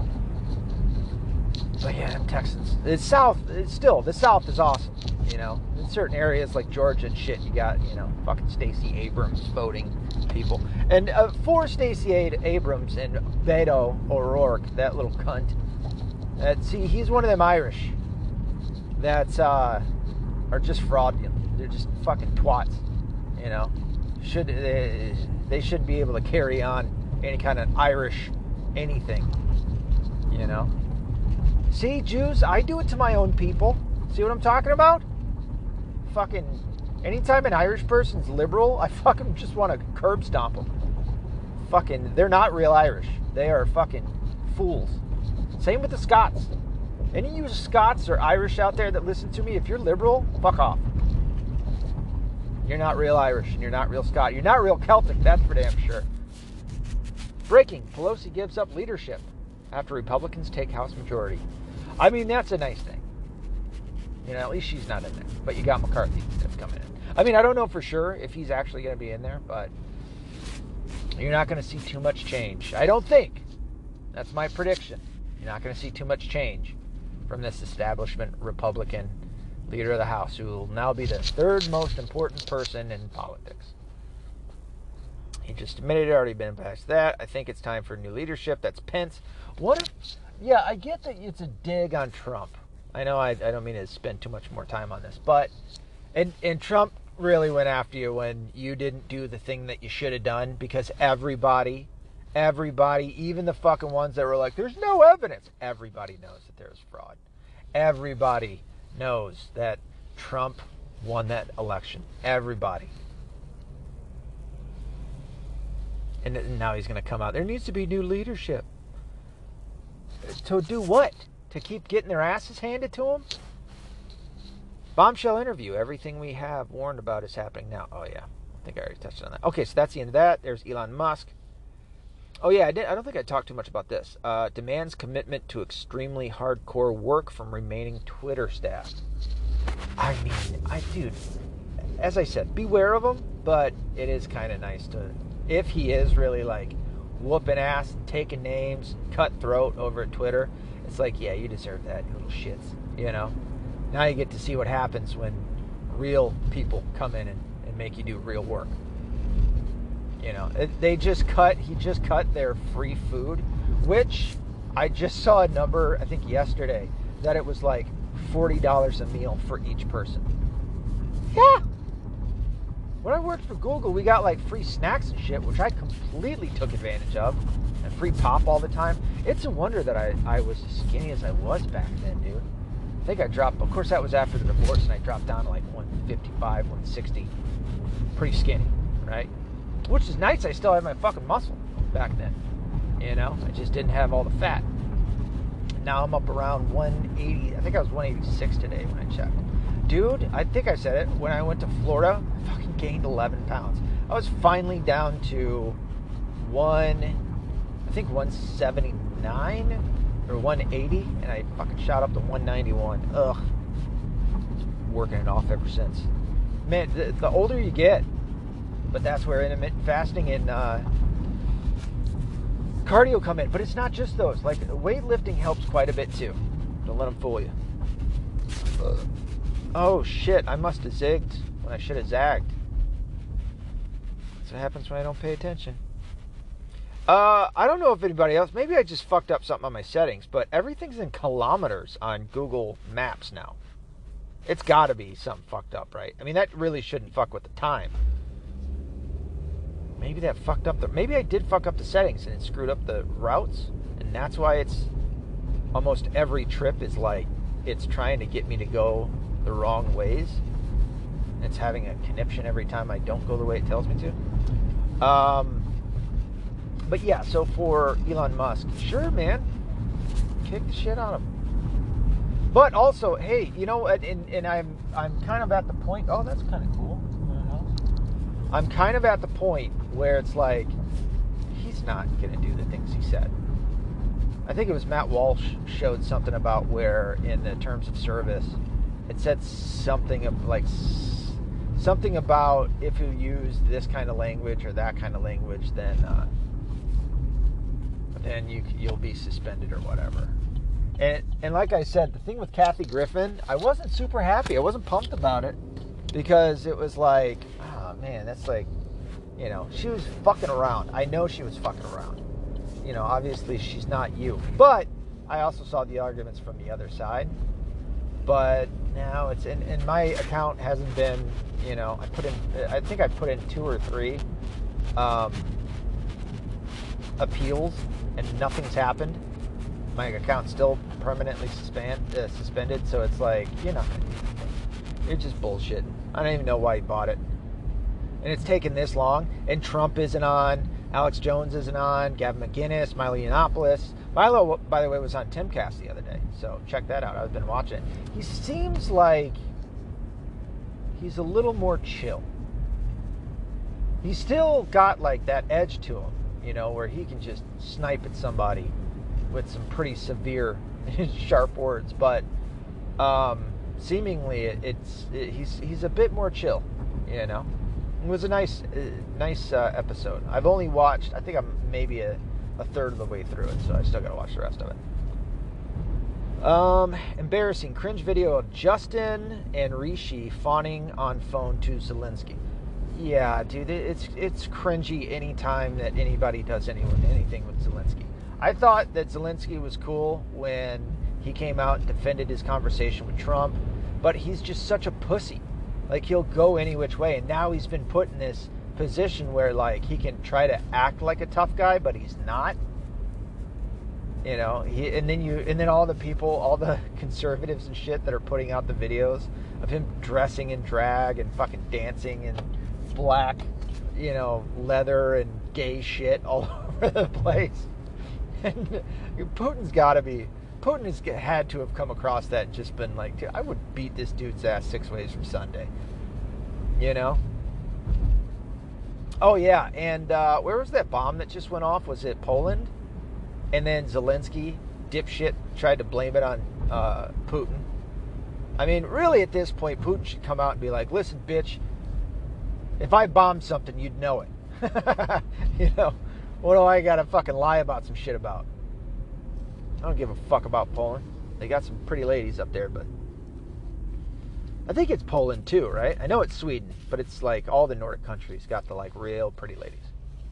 A: But yeah, them Texans. The South, it's still, the South is awesome, you know. In certain areas like Georgia and shit, you got, you know, fucking Stacey Abrams voting people. And uh, for Stacey Abrams and Beto O'Rourke, that little cunt, uh, see, he's one of them Irish that uh, are just fraudulent. They're just fucking twats, you know. Should they, they shouldn't be able to carry on any kind of Irish anything, you know. See, Jews, I do it to my own people. See what I'm talking about? Fucking, anytime an Irish person's liberal, I fucking just want to curb stomp them. Fucking, they're not real Irish. They are fucking fools. Same with the Scots. Any of you Scots or Irish out there that listen to me, if you're liberal, fuck off. You're not real Irish, and you're not real Scot. You're not real Celtic, that's for damn sure. Breaking, Pelosi gives up leadership after Republicans take House majority. I mean, that's a nice thing. You know, at least she's not in there. But you got McCarthy that's coming in. I mean, I don't know for sure if he's actually going to be in there, but you're not going to see too much change. I don't think. That's my prediction. You're not going to see too much change from this establishment Republican leader of the House, who will now be the third most important person in politics. He just admitted it, already been past that. I think it's time for new leadership. That's Pence. What if, yeah, I get that it's a dig on Trump. I know I, I don't mean to spend too much more time on this, but, and, and Trump really went after you when you didn't do the thing that you should have done, because everybody, everybody, even the fucking ones that were like, there's no evidence, everybody knows that there's fraud. Everybody knows that Trump won that election. Everybody. And now he's going to come out. There needs to be new leadership. To do what? To keep getting their asses handed to them? Bombshell interview. Everything we have warned about is happening now. Oh, yeah. I think I already touched on that. Okay, so that's the end of that. There's Elon Musk. Oh, yeah, I, did, I don't think I talked too much about this. Uh, demands commitment to extremely hardcore work from remaining Twitter staff. I mean, I dude, as I said, beware of him, but it is kind of nice to... If he is really like whooping ass, taking names, cutthroat over at Twitter, it's like, yeah, you deserve that, you little shits. You know? Now you get to see what happens when real people come in and, and make you do real work. You know, it, they just cut, he just cut their free food, which I just saw a number, I think yesterday, that it was like forty dollars a meal for each person. Yeah! When I worked for Google, we got like free snacks and shit, which I completely took advantage of, and free pop all the time. It's a wonder that I, I was as skinny as I was back then, dude. I think I dropped, of course that was after the divorce, and I dropped down to like one fifty-five, one sixty. Pretty skinny, right? Which is nice, I still had my fucking muscle back then. You know, I just didn't have all the fat. Now I'm up around one eighty, I think I was one eighty-six today when I checked. Dude, I think I said it, when I went to Florida, I fucking gained eleven pounds. I was finally down to one, I think one seventy-nine or one eighty, and I fucking shot up to one ninety-one. Ugh. Working it off ever since. Man, the, the older you get, but that's where intermittent fasting and uh, cardio come in. But it's not just those. Like, weightlifting helps quite a bit too. Don't let them fool you. Ugh. Oh shit, I must have zigged when I should have zagged. That's what happens when I don't pay attention. Uh, I don't know if anybody else, maybe I just fucked up something on my settings, but everything's in kilometers on Google Maps now. It's gotta be something fucked up, right? I mean, that really shouldn't fuck with the time. Maybe that fucked up the, maybe I did fuck up the settings and it screwed up the routes, and that's why it's, almost every trip is like, it's trying to get me to go the wrong ways. It's having a conniption every time I don't go the way it tells me to. Um, but yeah, so for Elon Musk, sure, man, kick the shit out of him. But also, hey, you know, and, and I'm I'm kind of at the point. Oh, that's kind of cool. I'm kind of at the point where it's like he's not going to do the things he said. I think it was Matt Walsh showed something about where in the terms of service, it said something of like something about if you use this kind of language or that kind of language, then uh, then you you'll be suspended or whatever. And and like I said, the thing with Kathy Griffin, I wasn't super happy. I wasn't pumped about it because it was like, oh man, that's like, you know, she was fucking around. I know she was fucking around. You know, obviously she's not you. But I also saw the arguments from the other side. But now it's in, and my account hasn't been, you know, I put in, I think I put in two or three um, appeals and nothing's happened. My account's still permanently suspend, uh, suspended. So it's like, you know, it's just bullshit. I don't even know why he bought it. And it's taken this long. And Trump isn't on. Alex Jones isn't on. Gavin McInnes, Milo Yiannopoulos. Milo, by the way, was on Timcast the other day. So check that out. I've been watching it. He seems like he's a little more chill. He's still got like that edge to him, you know, where he can just snipe at somebody with some pretty severe, sharp words. But um, seemingly, it, it's it, he's he's a bit more chill, you know. It was a nice, uh, nice uh, episode. I've only watched, I think I'm maybe a, a third of the way through it, so I still got to watch the rest of it. Um, embarrassing cringe video of Justin and Rishi fawning on phone to Zelensky. Yeah, dude, it's it's cringy anytime that anybody does anyone anything with Zelensky. I thought that Zelensky was cool when he came out and defended his conversation with Trump, but he's just such a pussy. Like, he'll go any which way, and now he's been put in this position where, like, he can try to act like a tough guy, but he's not. You know, he, and then you, and then all the people, all the conservatives and shit that are putting out the videos of him dressing in drag and fucking dancing in black, you know, leather and gay shit all over the place. And Putin's got to be, Putin has had to have come across that and just been like, I would beat this dude's ass six ways from Sunday. You know? Oh, yeah. And uh, where was that bomb that just went off? Was it Poland? And then Zelensky, dipshit, tried to blame it on uh, Putin. I mean, really, at this point, Putin should come out and be like, listen, bitch, if I bombed something, you'd know it. You know? What do I got to fucking lie about some shit about? I don't give a fuck about Poland. They got some pretty ladies up there, but I think it's Poland too, right? I know it's Sweden, but it's like all the Nordic countries got the like real pretty ladies.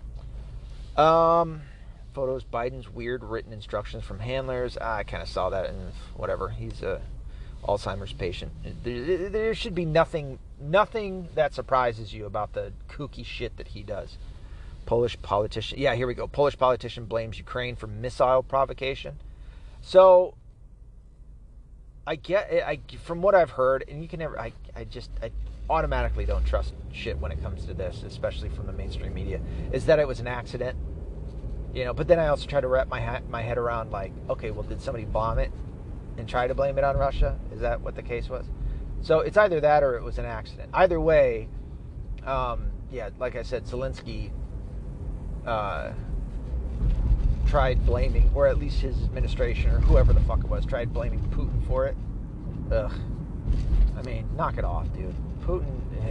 A: Um, photos, Biden's weird written instructions from handlers. I kind of saw that and whatever. He's a Alzheimer's patient. There, there should be nothing, nothing that surprises you about the kooky shit that he does. Polish politician. Yeah, here we go. Polish politician blames Ukraine for missile provocation. So, I get, I from what I've heard, and you can never, I, I just, I automatically don't trust shit when it comes to this, especially from the mainstream media, is that it was an accident, you know. But then I also try to wrap my ha- my head around, like, okay, well, did somebody bomb it and try to blame it on Russia? Is that what the case was? So it's either that or it was an accident. Either way, um, yeah, like I said, Zelensky uh, tried blaming, or at least his administration or whoever the fuck it was, tried blaming Putin for it. Ugh. I mean, knock it off, dude. Putin, eh.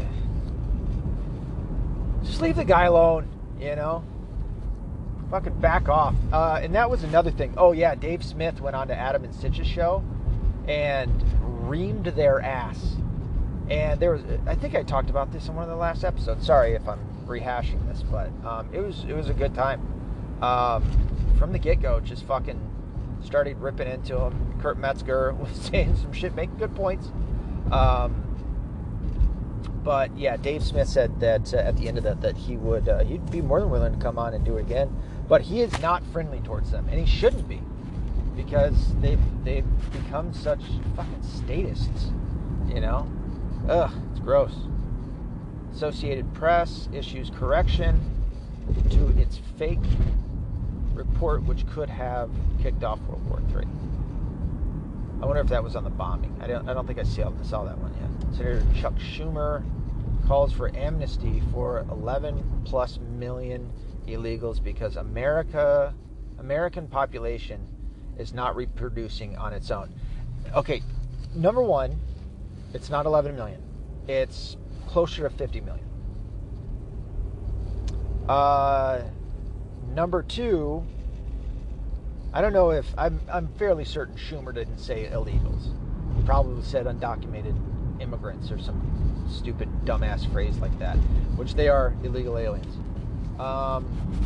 A: Just leave the guy alone, you know? Fucking back off. Uh, and that was another thing. Oh, yeah, Dave Smith went on to Adam and Stitch's show and reamed their ass. And there was, I think I talked about this in one of the last episodes. Sorry if I'm rehashing this, but um, it was it was a good time. Um, from the get-go, just fucking started ripping into him. Kurt Metzger was saying some shit, making good points. Um, but yeah, Dave Smith said that uh, at the end of that, that he would, uh, he'd be more than willing to come on and do it again. But he is not friendly towards them, and he shouldn't be, because they've they've become such fucking statists, you know. Ugh, it's gross. Associated Press issues correction to its fake report, which could have kicked off World War Three. I wonder if that was on the bombing. I don't. I don't think I saw, saw that one yet. Senator Chuck Schumer calls for amnesty for eleven plus million illegals because America, American population, is not reproducing on its own. Okay, number one, it's not eleven million. It's closer to fifty million. Uh, number two, I don't know if, I'm I'm fairly certain Schumer didn't say illegals. He probably said undocumented immigrants or some stupid dumbass phrase like that, which they are illegal aliens. Um,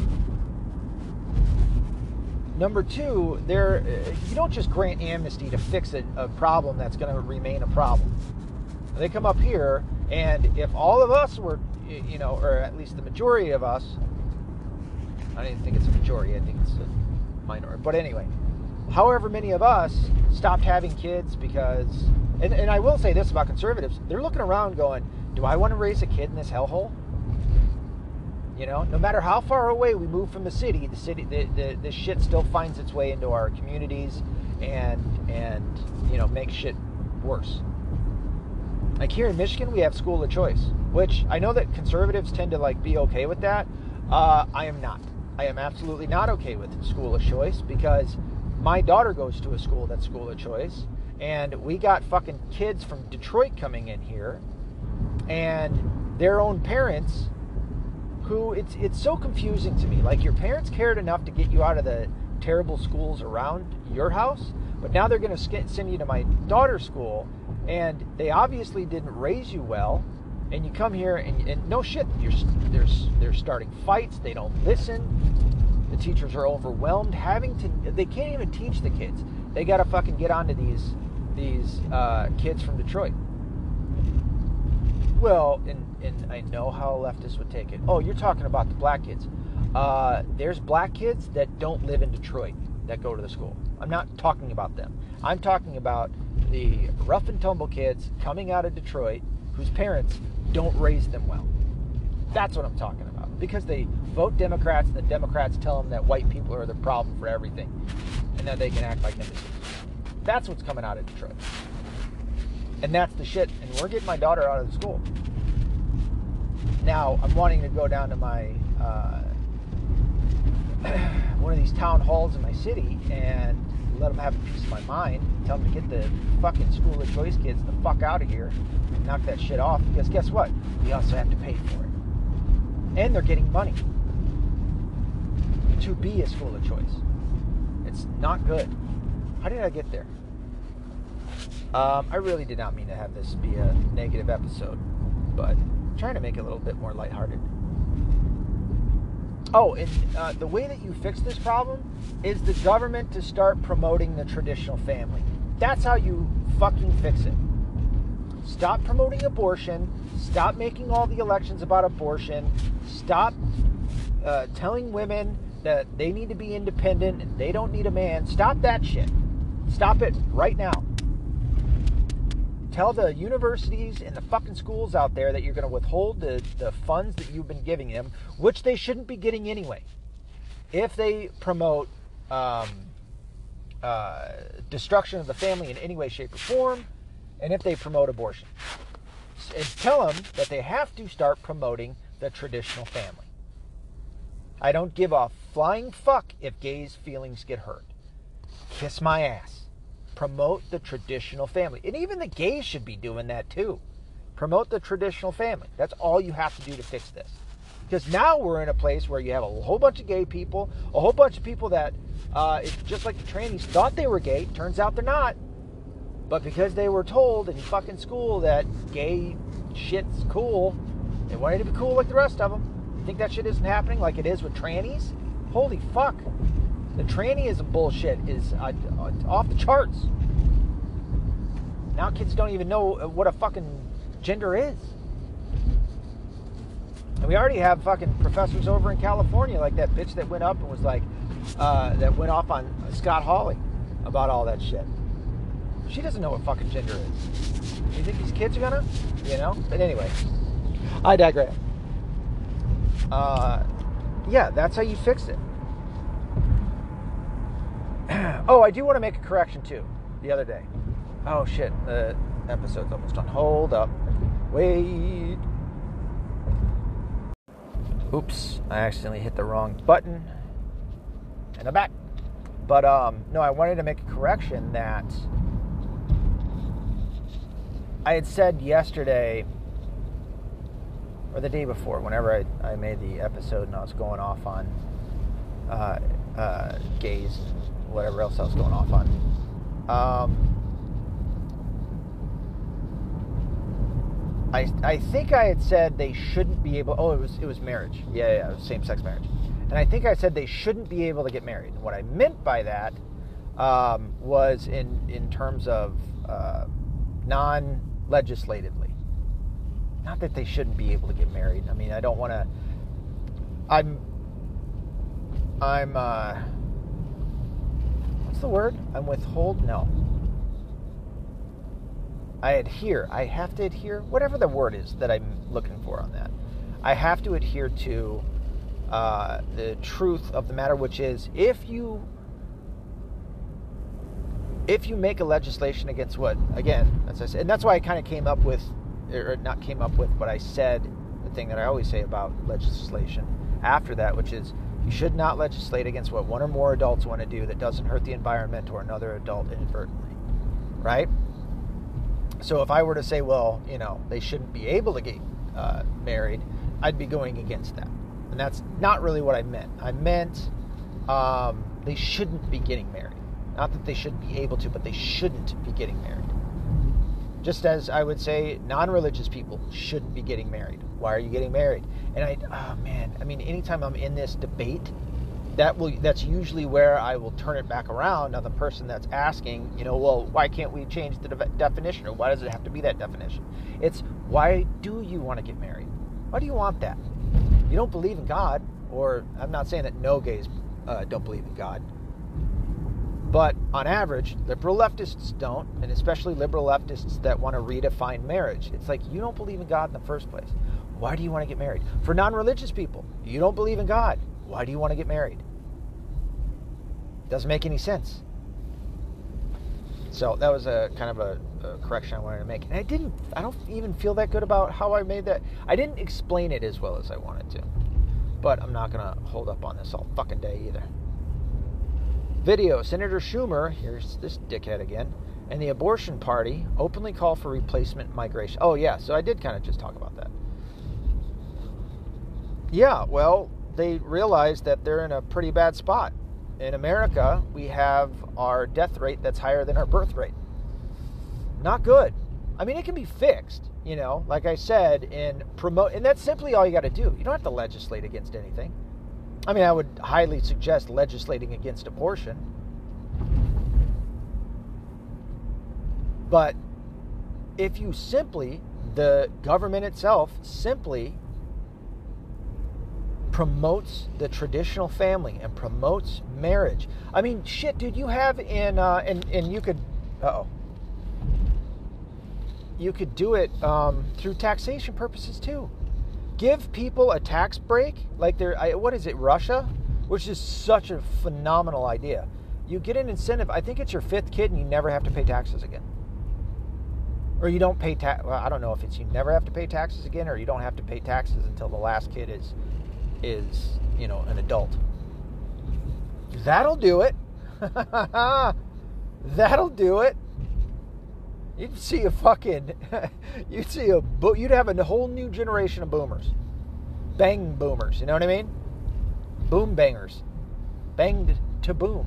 A: number two, there you don't just grant amnesty to fix a, a problem that's going to remain a problem. They come up here, and if all of us were, you know, or at least the majority of us, I don't even think it's a majority, I think it's a minority, but anyway, however many of us stopped having kids because, and, and I will say this about conservatives, they're looking around going, do I want to raise a kid in this hellhole? You know, no matter how far away we move from the city, the city, the, the, the shit still finds its way into our communities and, and, you know, makes shit worse. Like here in Michigan, we have school of choice, which I know that conservatives tend to like be okay with that. Uh, I am not. I am absolutely not okay with school of choice because my daughter goes to a school that's school of choice, and we got fucking kids from Detroit coming in here, and their own parents, who it's it's so confusing to me. Like your parents cared enough to get you out of the terrible schools around your house, but now they're going to send you to my daughter's school. And they obviously didn't raise you well, and you come here and, and no shit, you're, they're, they're starting fights, they don't listen, the teachers are overwhelmed, having to, they can't even teach the kids. They gotta fucking get onto these, these uh, kids from Detroit. Well, and, and I know how leftists would take it. Oh, you're talking about the black kids. Uh, there's black kids that don't live in Detroit that go to the school. I'm not talking about them. I'm talking about the rough and tumble kids coming out of Detroit whose parents don't raise them well. That's what I'm talking about. Because they vote Democrats, and the Democrats tell them that white people are the problem for everything, and that they can act like imbeciles. That's what's coming out of Detroit. And that's the shit. And we're getting my daughter out of the school. Now, I'm wanting to go down to my uh, one of these town halls in my city and let them have a piece of my mind, tell them to get the fucking school of choice kids the fuck out of here, knock that shit off, because guess what? We also have to pay for it. And they're getting money to be a school of choice. It's not good. How did I get there? Um, I really did not mean to have this be a negative episode, but I'm trying to make it a little bit more lighthearted. Oh, and uh, the way that you fix this problem is the government to start promoting the traditional family. That's how you fucking fix it. Stop promoting abortion. Stop making all the elections about abortion. Stop uh, telling women that they need to be independent and they don't need a man. Stop that shit. Stop it right now. Tell the universities and the fucking schools out there that you're going to withhold the, the funds that you've been giving them, which they shouldn't be getting anyway, if they promote um, uh, destruction of the family in any way, shape, or form, and if they promote abortion. And tell them that they have to start promoting the traditional family. I don't give a flying fuck if gays' feelings get hurt. Kiss my ass. Promote the traditional family. And even the gays should be doing that too. Promote the traditional family. That's all you have to do to fix this. Because now we're in a place where you have a whole bunch of gay people, a whole bunch of people that, uh, it's just like the trannies, thought they were gay. Turns out they're not. But because they were told in fucking school that gay shit's cool, they wanted to be cool like the rest of them. You think that shit isn't happening like it is with trannies? Holy fuck. The trannyism bullshit is uh, off the charts. Now kids don't even know what a fucking gender is. And we already have fucking professors over in California, like that bitch that went up and was like, uh, that went off on Scott Hawley about all that shit. She doesn't know what fucking gender is. You think these kids are gonna? You know? But anyway, I digress. Uh, yeah, that's how you fix it. Oh, I do want to make a correction too. The other day. Oh shit, the episode's almost done. Hold up. Wait. Oops, I accidentally hit the wrong button. And I'm back. But um, no, I wanted to make a correction that I had said yesterday or the day before, whenever I, I made the episode and I was going off on uh, uh, gays and whatever else I was going off on. Um, I I think I had said they shouldn't be able. Oh, it was it was marriage. Yeah, yeah, it was same-sex marriage. And I think I said they shouldn't be able to get married. And what I meant by that um, was in in terms of uh, non-legislatively. Not that they shouldn't be able to get married. I mean, I don't want to. I'm. I'm. Uh, what's the word? I'm withhold. No. I adhere. I have to adhere. Whatever the word is that I'm looking for on that, I have to adhere to uh, the truth of the matter, which is if you if you make a legislation against what, again, as I said, and that's why I kind of came up with. Or not came up with, but I said the thing that I always say about legislation after that, which is you should not legislate against what one or more adults want to do that doesn't hurt the environment or another adult inadvertently, right? So if I were to say, well, you know, they shouldn't be able to get uh, married, I'd be going against that. And that's not really what I meant. I meant um, they shouldn't be getting married. Not that they shouldn't be able to, but they shouldn't be getting married. Just as I would say non-religious people shouldn't be getting married. Why are you getting married? And I, oh man, I mean, anytime I'm in this debate, that will that's usually where I will turn it back around on the person that's asking, you know, well, why can't we change the de- definition? Or why does it have to be that definition? It's, why do you want to get married? Why do you want that? You don't believe in God, or I'm not saying that no gays uh, don't believe in God. But on average, liberal leftists don't, and especially liberal leftists that want to redefine marriage. It's like, you don't believe in God in the first place. Why do you want to get married? For non-religious people, you don't believe in God. Why do you want to get married? Doesn't make any sense. So that was a kind of a, a correction I wanted to make. And I didn't, I don't even feel that good about how I made that. I didn't explain it as well as I wanted to. But I'm not going to hold up on this all fucking day either. Video, Senator Schumer, here's this dickhead again, and the abortion party openly call for replacement migration. Oh, yeah, so I did kind of just talk about that. Yeah, well, they realized that they're in a pretty bad spot. In America, we have our death rate that's higher than our birth rate. Not good. I mean, it can be fixed, you know, like I said, in promote, and that's simply all you got to do. You don't have to legislate against anything. I mean, I would highly suggest legislating against abortion. But if you simply, the government itself simply promotes the traditional family and promotes marriage. I mean, shit, dude, you have in, uh, and, and you could, uh-oh. You could do it um, through taxation purposes too. Give people a tax break, like they're, what is it, Russia? Which is such a phenomenal idea. You get an incentive, I think it's your fifth kid and you never have to pay taxes again. Or you don't pay tax, well, I don't know if it's you never have to pay taxes again, or you don't have to pay taxes until the last kid is, is you know, an adult. That'll do it. That'll do it. You'd see a fucking, you'd see a, you'd have a whole new generation of boomers. Bang boomers, you know what I mean? Boom bangers. Banged to boom.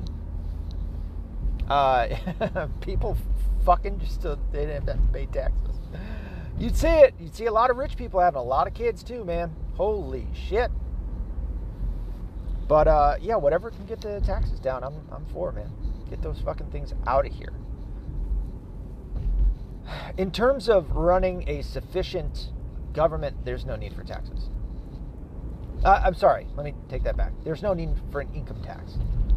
A: Uh, people fucking just, so they didn't have to pay taxes. You'd see it. You'd see a lot of rich people having a lot of kids too, man. Holy shit. But, uh, yeah, whatever can get the taxes down, I'm, I'm for, man. Get those fucking things out of here. In terms of running a sufficient government, there's no need for taxes. Uh, I'm sorry, let me take that back. There's no need for an income tax.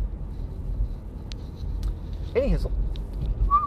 A: Anyhow,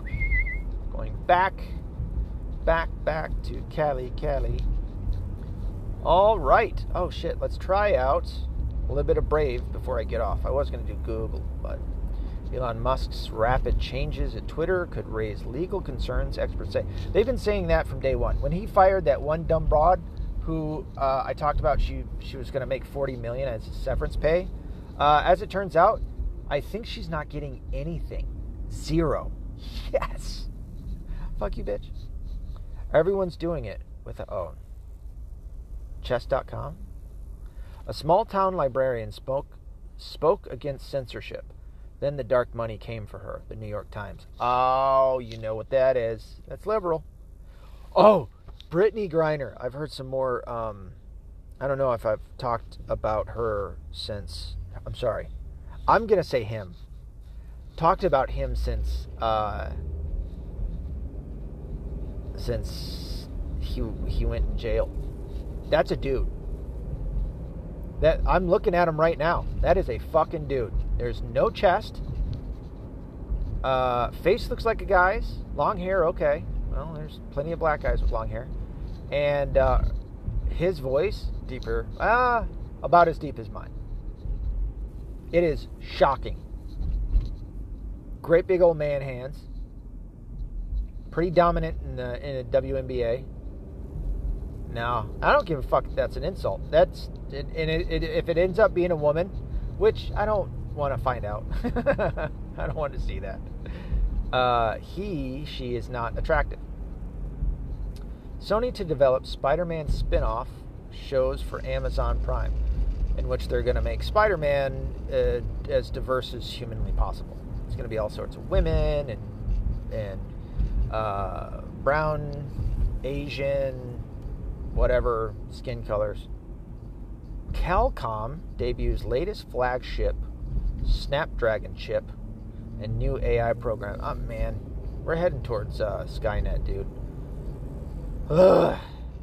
A: going back, back, back to Cali, Cali. All right. Oh, shit. Let's try out a little bit of Brave before I get off. I was going to do Google, but Elon Musk's rapid changes at Twitter could raise legal concerns, experts say. They've been saying that from day one. When he fired that one dumb broad who uh, I talked about, she she was going to make forty million dollars as severance pay. Uh, as it turns out, I think she's not getting anything. Zero. Yes. Fuck you, bitch. Everyone's doing it with a oh. Chess dot com. A small town librarian spoke spoke against censorship. Then the dark money came for her. The New York Times. Oh, you know what that is. That's liberal. Oh, Brittany Griner. I've heard some more. Um, I don't know if I've talked about her since. I'm sorry. I'm going to say him. Talked about him since. Uh, since he he went in jail. That's a dude. That I'm looking at him right now. That is a fucking dude. There's no chest. Uh, face looks like a guy's. Long hair, okay. Well, there's plenty of black guys with long hair. And uh, his voice, deeper, ah, about as deep as mine. It is shocking. Great big old man hands. Pretty dominant in the in the W N B A. Now, I don't give a fuck if that's an insult. That's and it, it, if it ends up being a woman, which I don't want to find out. I don't want to see that. Uh, he, she is not attractive. Sony to develop Spider-Man spin-off shows for Amazon Prime, in which they're going to make Spider-Man uh, as diverse as humanly possible. It's going to be all sorts of women and and uh, brown, Asian, whatever skin colors. Qualcomm debuts latest flagship Snapdragon chip and new A I program. Oh man, we're heading towards uh, Skynet, dude. Ugh.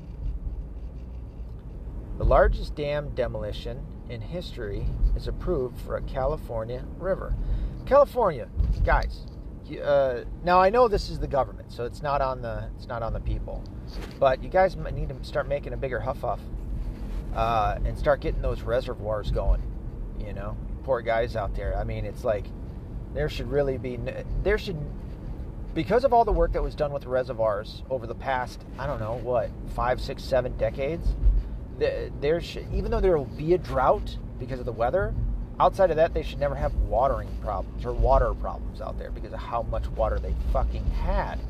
A: The largest dam demolition in history is approved for a California river. California, guys. Uh, now I know this is the government, so it's not on the it's not on the people. But you guys need to start making a bigger huff-huff uh, and start getting those reservoirs going. You know, poor guys out there. I mean, it's like there should really be there should because of all the work that was done with reservoirs over the past I don't know what five, six, seven decades. There should, even though there will be a drought because of the weather. Outside of that, they should never have watering problems or water problems out there because of how much water they fucking had.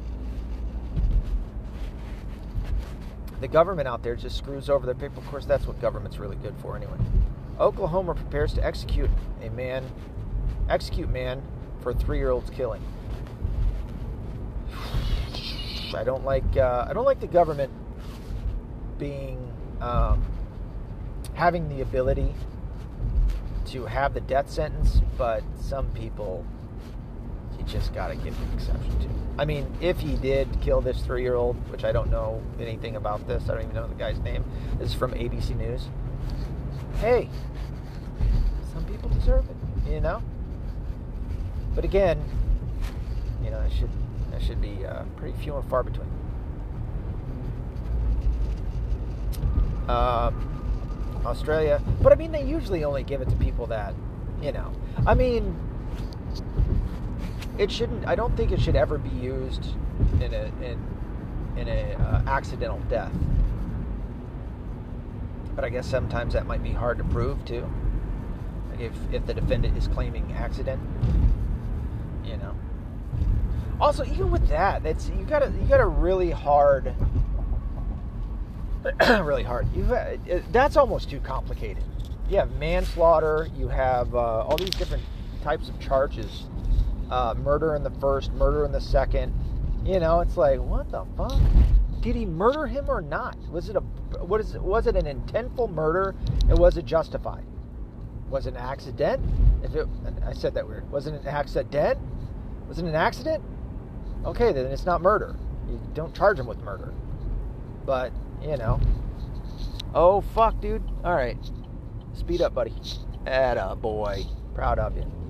A: The government out there just screws over their people. Of course, that's what government's really good for anyway. Oklahoma prepares to execute a man, execute man for a three-year-old's killing. I don't like. Uh, I don't like the government being um, having the ability to have the death sentence, but some people you just gotta give the exception to. I mean, if he did kill this three-year-old, which I don't know anything about this, I don't even know the guy's name. This is from A B C News. Hey, some people deserve it, you know. But again, you know, it should that should be uh, pretty few and far between. Uh, Australia, but I mean they usually only give it to people that, you know, I mean it shouldn't I don't think it should ever be used in a in in a uh, accidental death, but I guess sometimes that might be hard to prove too, like if if the defendant is claiming accident, you know. Also, even with that, that's you got a you got a really hard really hard. You that's almost too complicated. You have manslaughter. You have uh, all these different types of charges. Uh, murder in the first, murder in the second. You know, it's like, what the fuck? Did he murder him or not? Was it a what is it? Was it an intentful murder? And was it justified? Was it an accident? If it, I said that weird. Was it an accident? Was it an accident? Okay, then it's not murder. You don't charge him with murder. But you know. Oh, fuck, dude. All right. Speed up, buddy. Atta boy. Proud of you.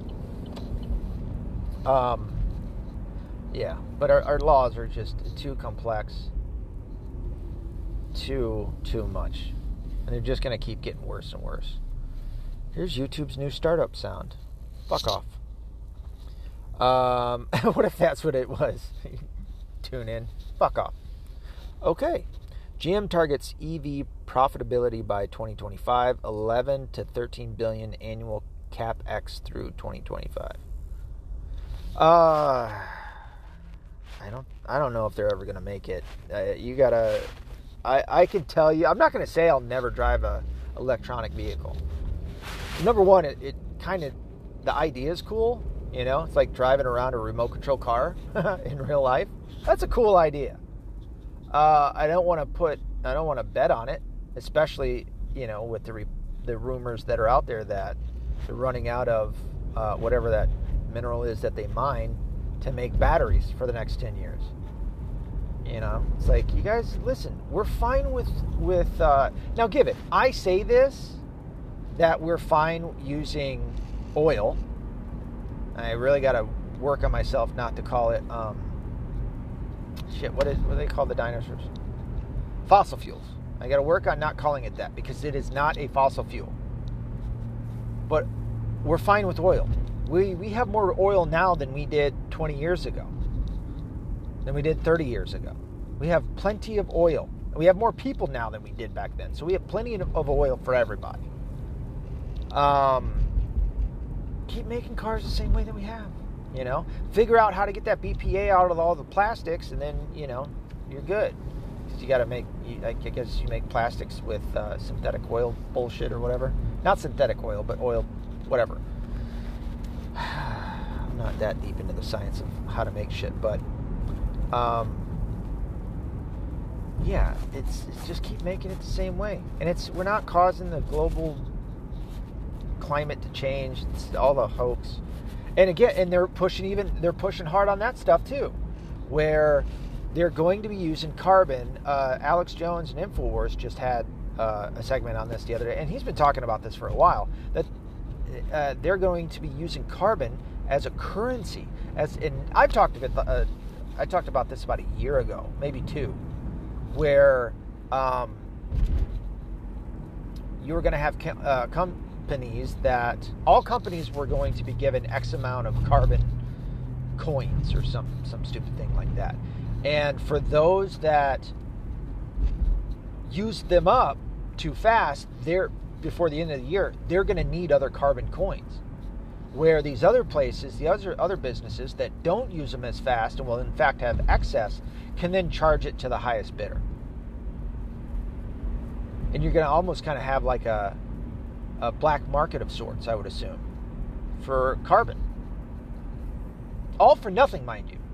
A: Um, yeah. But our, our laws are just too complex. Too, too much. And they're just going to keep getting worse and worse. Here's YouTube's new startup sound. Fuck off. Um, what if that's what it was? Tune in. Fuck off. Okay. G M targets E V profitability by twenty twenty-five, eleven to thirteen billion annual capex through twenty twenty-five. Uh, I don't, I don't know if they're ever going to make it. Uh, you gotta, I, I can tell you, I'm not going to say I'll never drive a electronic vehicle. Number one, it, it kind of, the idea is cool. You know, it's like driving around a remote control car in real life. That's a cool idea. Uh, I don't want to put, I don't want to bet on it, especially, you know, with the re, the rumors that are out there that they're running out of uh, whatever that mineral is that they mine to make batteries for the next ten years. You know, it's like, you guys, listen, we're fine with, with uh, now give it, I say this, that we're fine using oil. I really got to work on myself not to call it, um, shit, what, is, what do they call the dinosaurs? Fossil fuels. I got to work on not calling it that because it is not a fossil fuel. But we're fine with oil. We we have more oil now than we did twenty years ago. Than we did thirty years ago. We have plenty of oil. We have more people now than we did back then. So we have plenty of oil for everybody. Um... Keep making cars the same way that we have, you know, figure out how to get that B P A out of all the plastics, and then, you know, you're good. Because you got to make, I guess you make plastics with uh, synthetic oil bullshit or whatever. Not synthetic oil, but oil, whatever. I'm not that deep into the science of how to make shit, but um, yeah, it's, it's just keep making it the same way. And it's, we're not causing the global climate to change. It's all the hoax. And again, and they're pushing even they're pushing hard on that stuff too, where they're going to be using carbon. uh, Alex Jones and InfoWars just had uh, a segment on this the other day, and he's been talking about this for a while, that uh, they're going to be using carbon as a currency. As and I've talked about uh, I talked about this about a year ago, maybe two, where um, you were going to have uh, come companies that all companies were going to be given X amount of carbon coins or some some stupid thing like that, and for those that use them up too fast, they're before the end of the year they're going to need other carbon coins, where these other places, the other other businesses that don't use them as fast and will in fact have excess, can then charge it to the highest bidder, and you're going to almost kind of have like a a black market of sorts, I would assume, for carbon. All for nothing, mind you.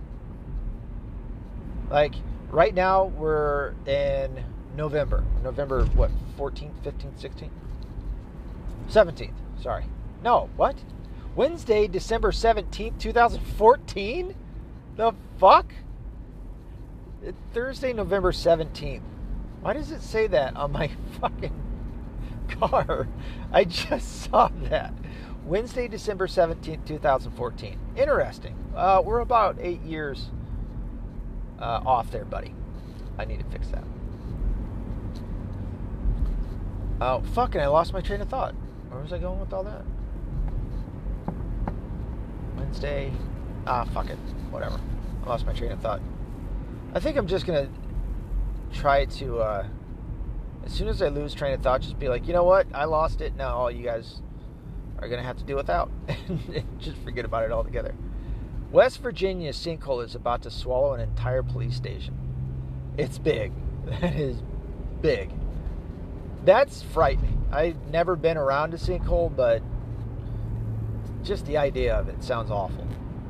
A: Like, right now, we're in November. November, what, fourteenth, fifteenth, sixteenth? seventeenth, sorry. No, what? Wednesday, December seventeenth, twenty fourteen? The fuck? It's Thursday, November seventeenth. Why does it say that on my fucking car? I just saw that. Wednesday, December seventeenth, twenty fourteen. Interesting. Uh, we're about eight years uh, off there, buddy. I need to fix that. Oh, fucking, I lost my train of thought. Where was I going with all that? Wednesday. Ah, fuck it. Whatever. I lost my train of thought. I think I'm just going to try to... Uh, As soon as I lose train of thought, just be like, you know what? I lost it. Now all you guys are going to have to do without. And just forget about it altogether. West Virginia sinkhole is about to swallow an entire police station. It's big. That is big. That's frightening. I've never been around a sinkhole, but just the idea of it sounds awful.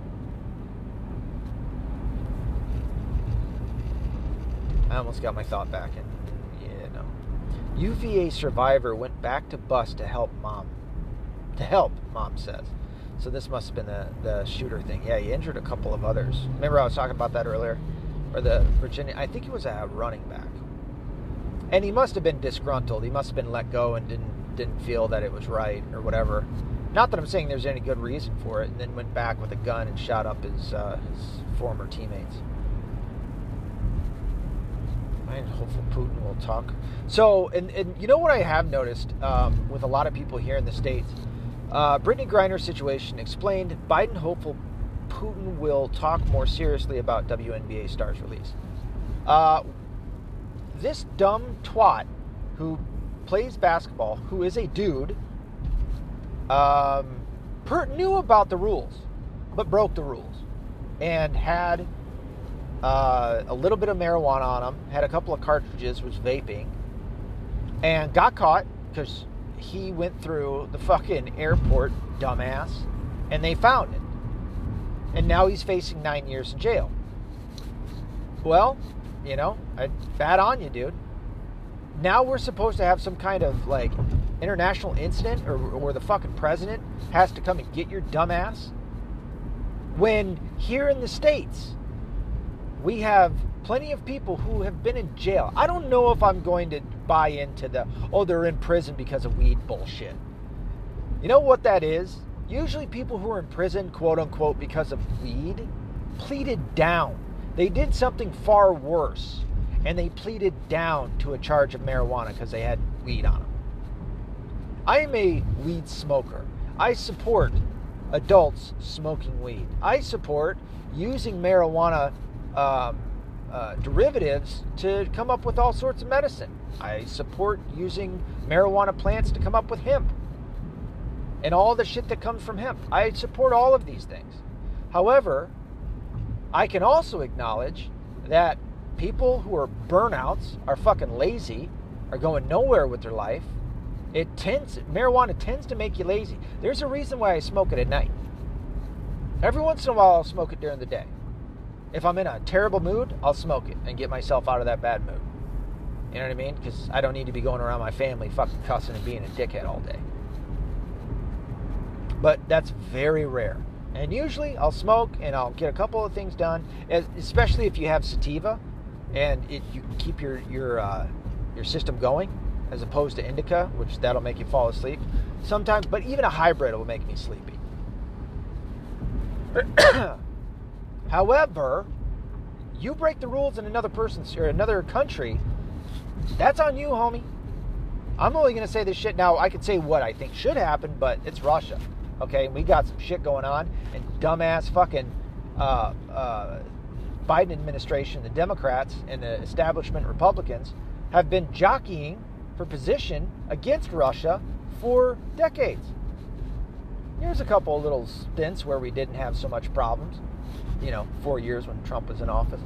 A: I almost got my thought back in. U V A survivor went back to bus to help mom. To help, mom says. So this must have been the, the shooter thing. Yeah, he injured a couple of others. Remember I was talking about that earlier? Or the Virginia, I think he was a running back. And he must have been disgruntled. He must have been let go and didn't didn't feel that it was right or whatever. Not that I'm saying there's any good reason for it. And then went back with a gun and shot up his, uh, his former teammates. And hopefully Putin will talk. So, and, and you know what I have noticed um, with a lot of people here in the States? Uh, Brittany Griner's situation explained Biden hopeful Putin will talk more seriously about W N B A stars release. Uh, this dumb twat who plays basketball, who is a dude, um, per- knew about the rules, but broke the rules and had uh, a little bit of marijuana on him, had a couple of cartridges, was vaping, and got caught because he went through the fucking airport, dumbass, and they found it. And now he's facing nine years in jail. Well, you know, I, bad on you, dude. Now we're supposed to have some kind of, like, international incident or, or the fucking president has to come and get your dumbass. When here in the States, we have plenty of people who have been in jail. I don't know if I'm going to buy into the, oh, they're in prison because of weed bullshit. You know what that is? Usually people who are in prison, quote unquote, because of weed, pleaded down. They did something far worse, and they pleaded down to a charge of marijuana because they had weed on them. I am a weed smoker. I support adults smoking weed. I support using marijuana um, uh, derivatives to come up with all sorts of medicine. I support using marijuana plants to come up with hemp and all the shit that comes from hemp. I support all of these things. However, I can also acknowledge that people who are burnouts, are fucking lazy, are going nowhere with their life. It tends, marijuana tends to make you lazy. There's a reason why I smoke it at night. Every once in a while, I'll smoke it during the day. If I'm in a terrible mood, I'll smoke it and get myself out of that bad mood. You know what I mean? Because I don't need to be going around my family fucking cussing and being a dickhead all day. But that's very rare. And usually I'll smoke and I'll get a couple of things done, especially if you have sativa and it, you can keep your your uh, your system going as opposed to indica, which that'll make you fall asleep sometimes. But even a hybrid will make me sleepy. However, you break the rules in another person's or another country, that's on you, homie. I'm only going to say this shit now. I could say what I think should happen, but it's Russia. Okay, and we got some shit going on, and dumbass fucking uh, uh, Biden administration, the Democrats, and the establishment Republicans have been jockeying for position against Russia for decades. Here's a couple of little stints where we didn't have so much problems. You know, four years when Trump was in office.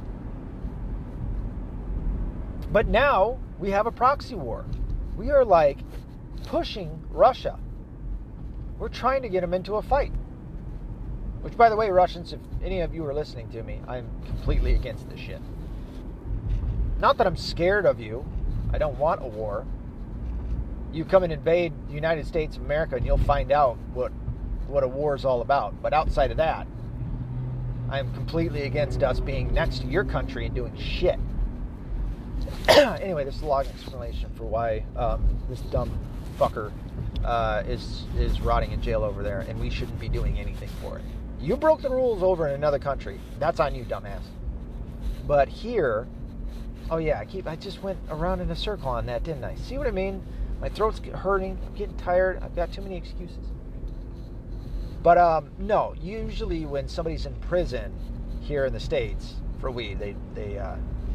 A: But now we have a proxy war. We are like pushing Russia. We're trying to get them into a fight. Which, by the way, Russians, if any of you are listening to me, I'm completely against this shit. Not that I'm scared of you. I don't want a war. You come and invade the United States of America and you'll find out what, what a war is all about. But outside of that, I am completely against us being next to your country and doing shit. Anyway, this is a long explanation for why um, this dumb fucker uh, is is rotting in jail over there, and we shouldn't be doing anything for it. You broke the rules over in another country. That's on you, dumbass. But here, oh yeah, I keep I just went around in a circle on that, didn't I? See what I mean? My throat's hurting. I'm getting tired. I've got too many excuses. But um, no, usually when somebody's in prison here in the States for weed, they they uh,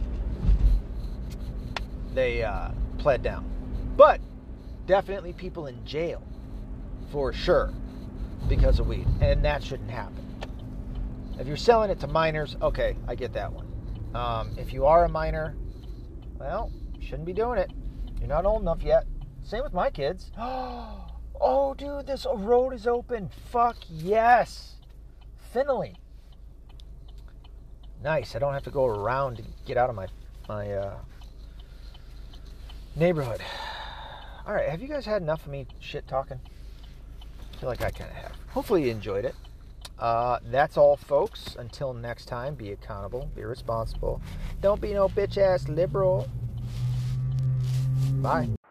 A: they uh, pled down. But definitely people in jail for sure because of weed, and that shouldn't happen. If you're selling it to minors, okay, I get that one. Um, if you are a minor, well, you shouldn't be doing it. You're not old enough yet. Same with my kids. Oh, dude, this road is open. Fuck yes. Finally. Nice. I don't have to go around to get out of my my uh, neighborhood. All right. Have you guys had enough of me shit talking? I feel like I kind of have. Hopefully you enjoyed it. Uh, that's all, folks. Until next time, be accountable, be responsible. Don't be no bitch-ass liberal. Bye.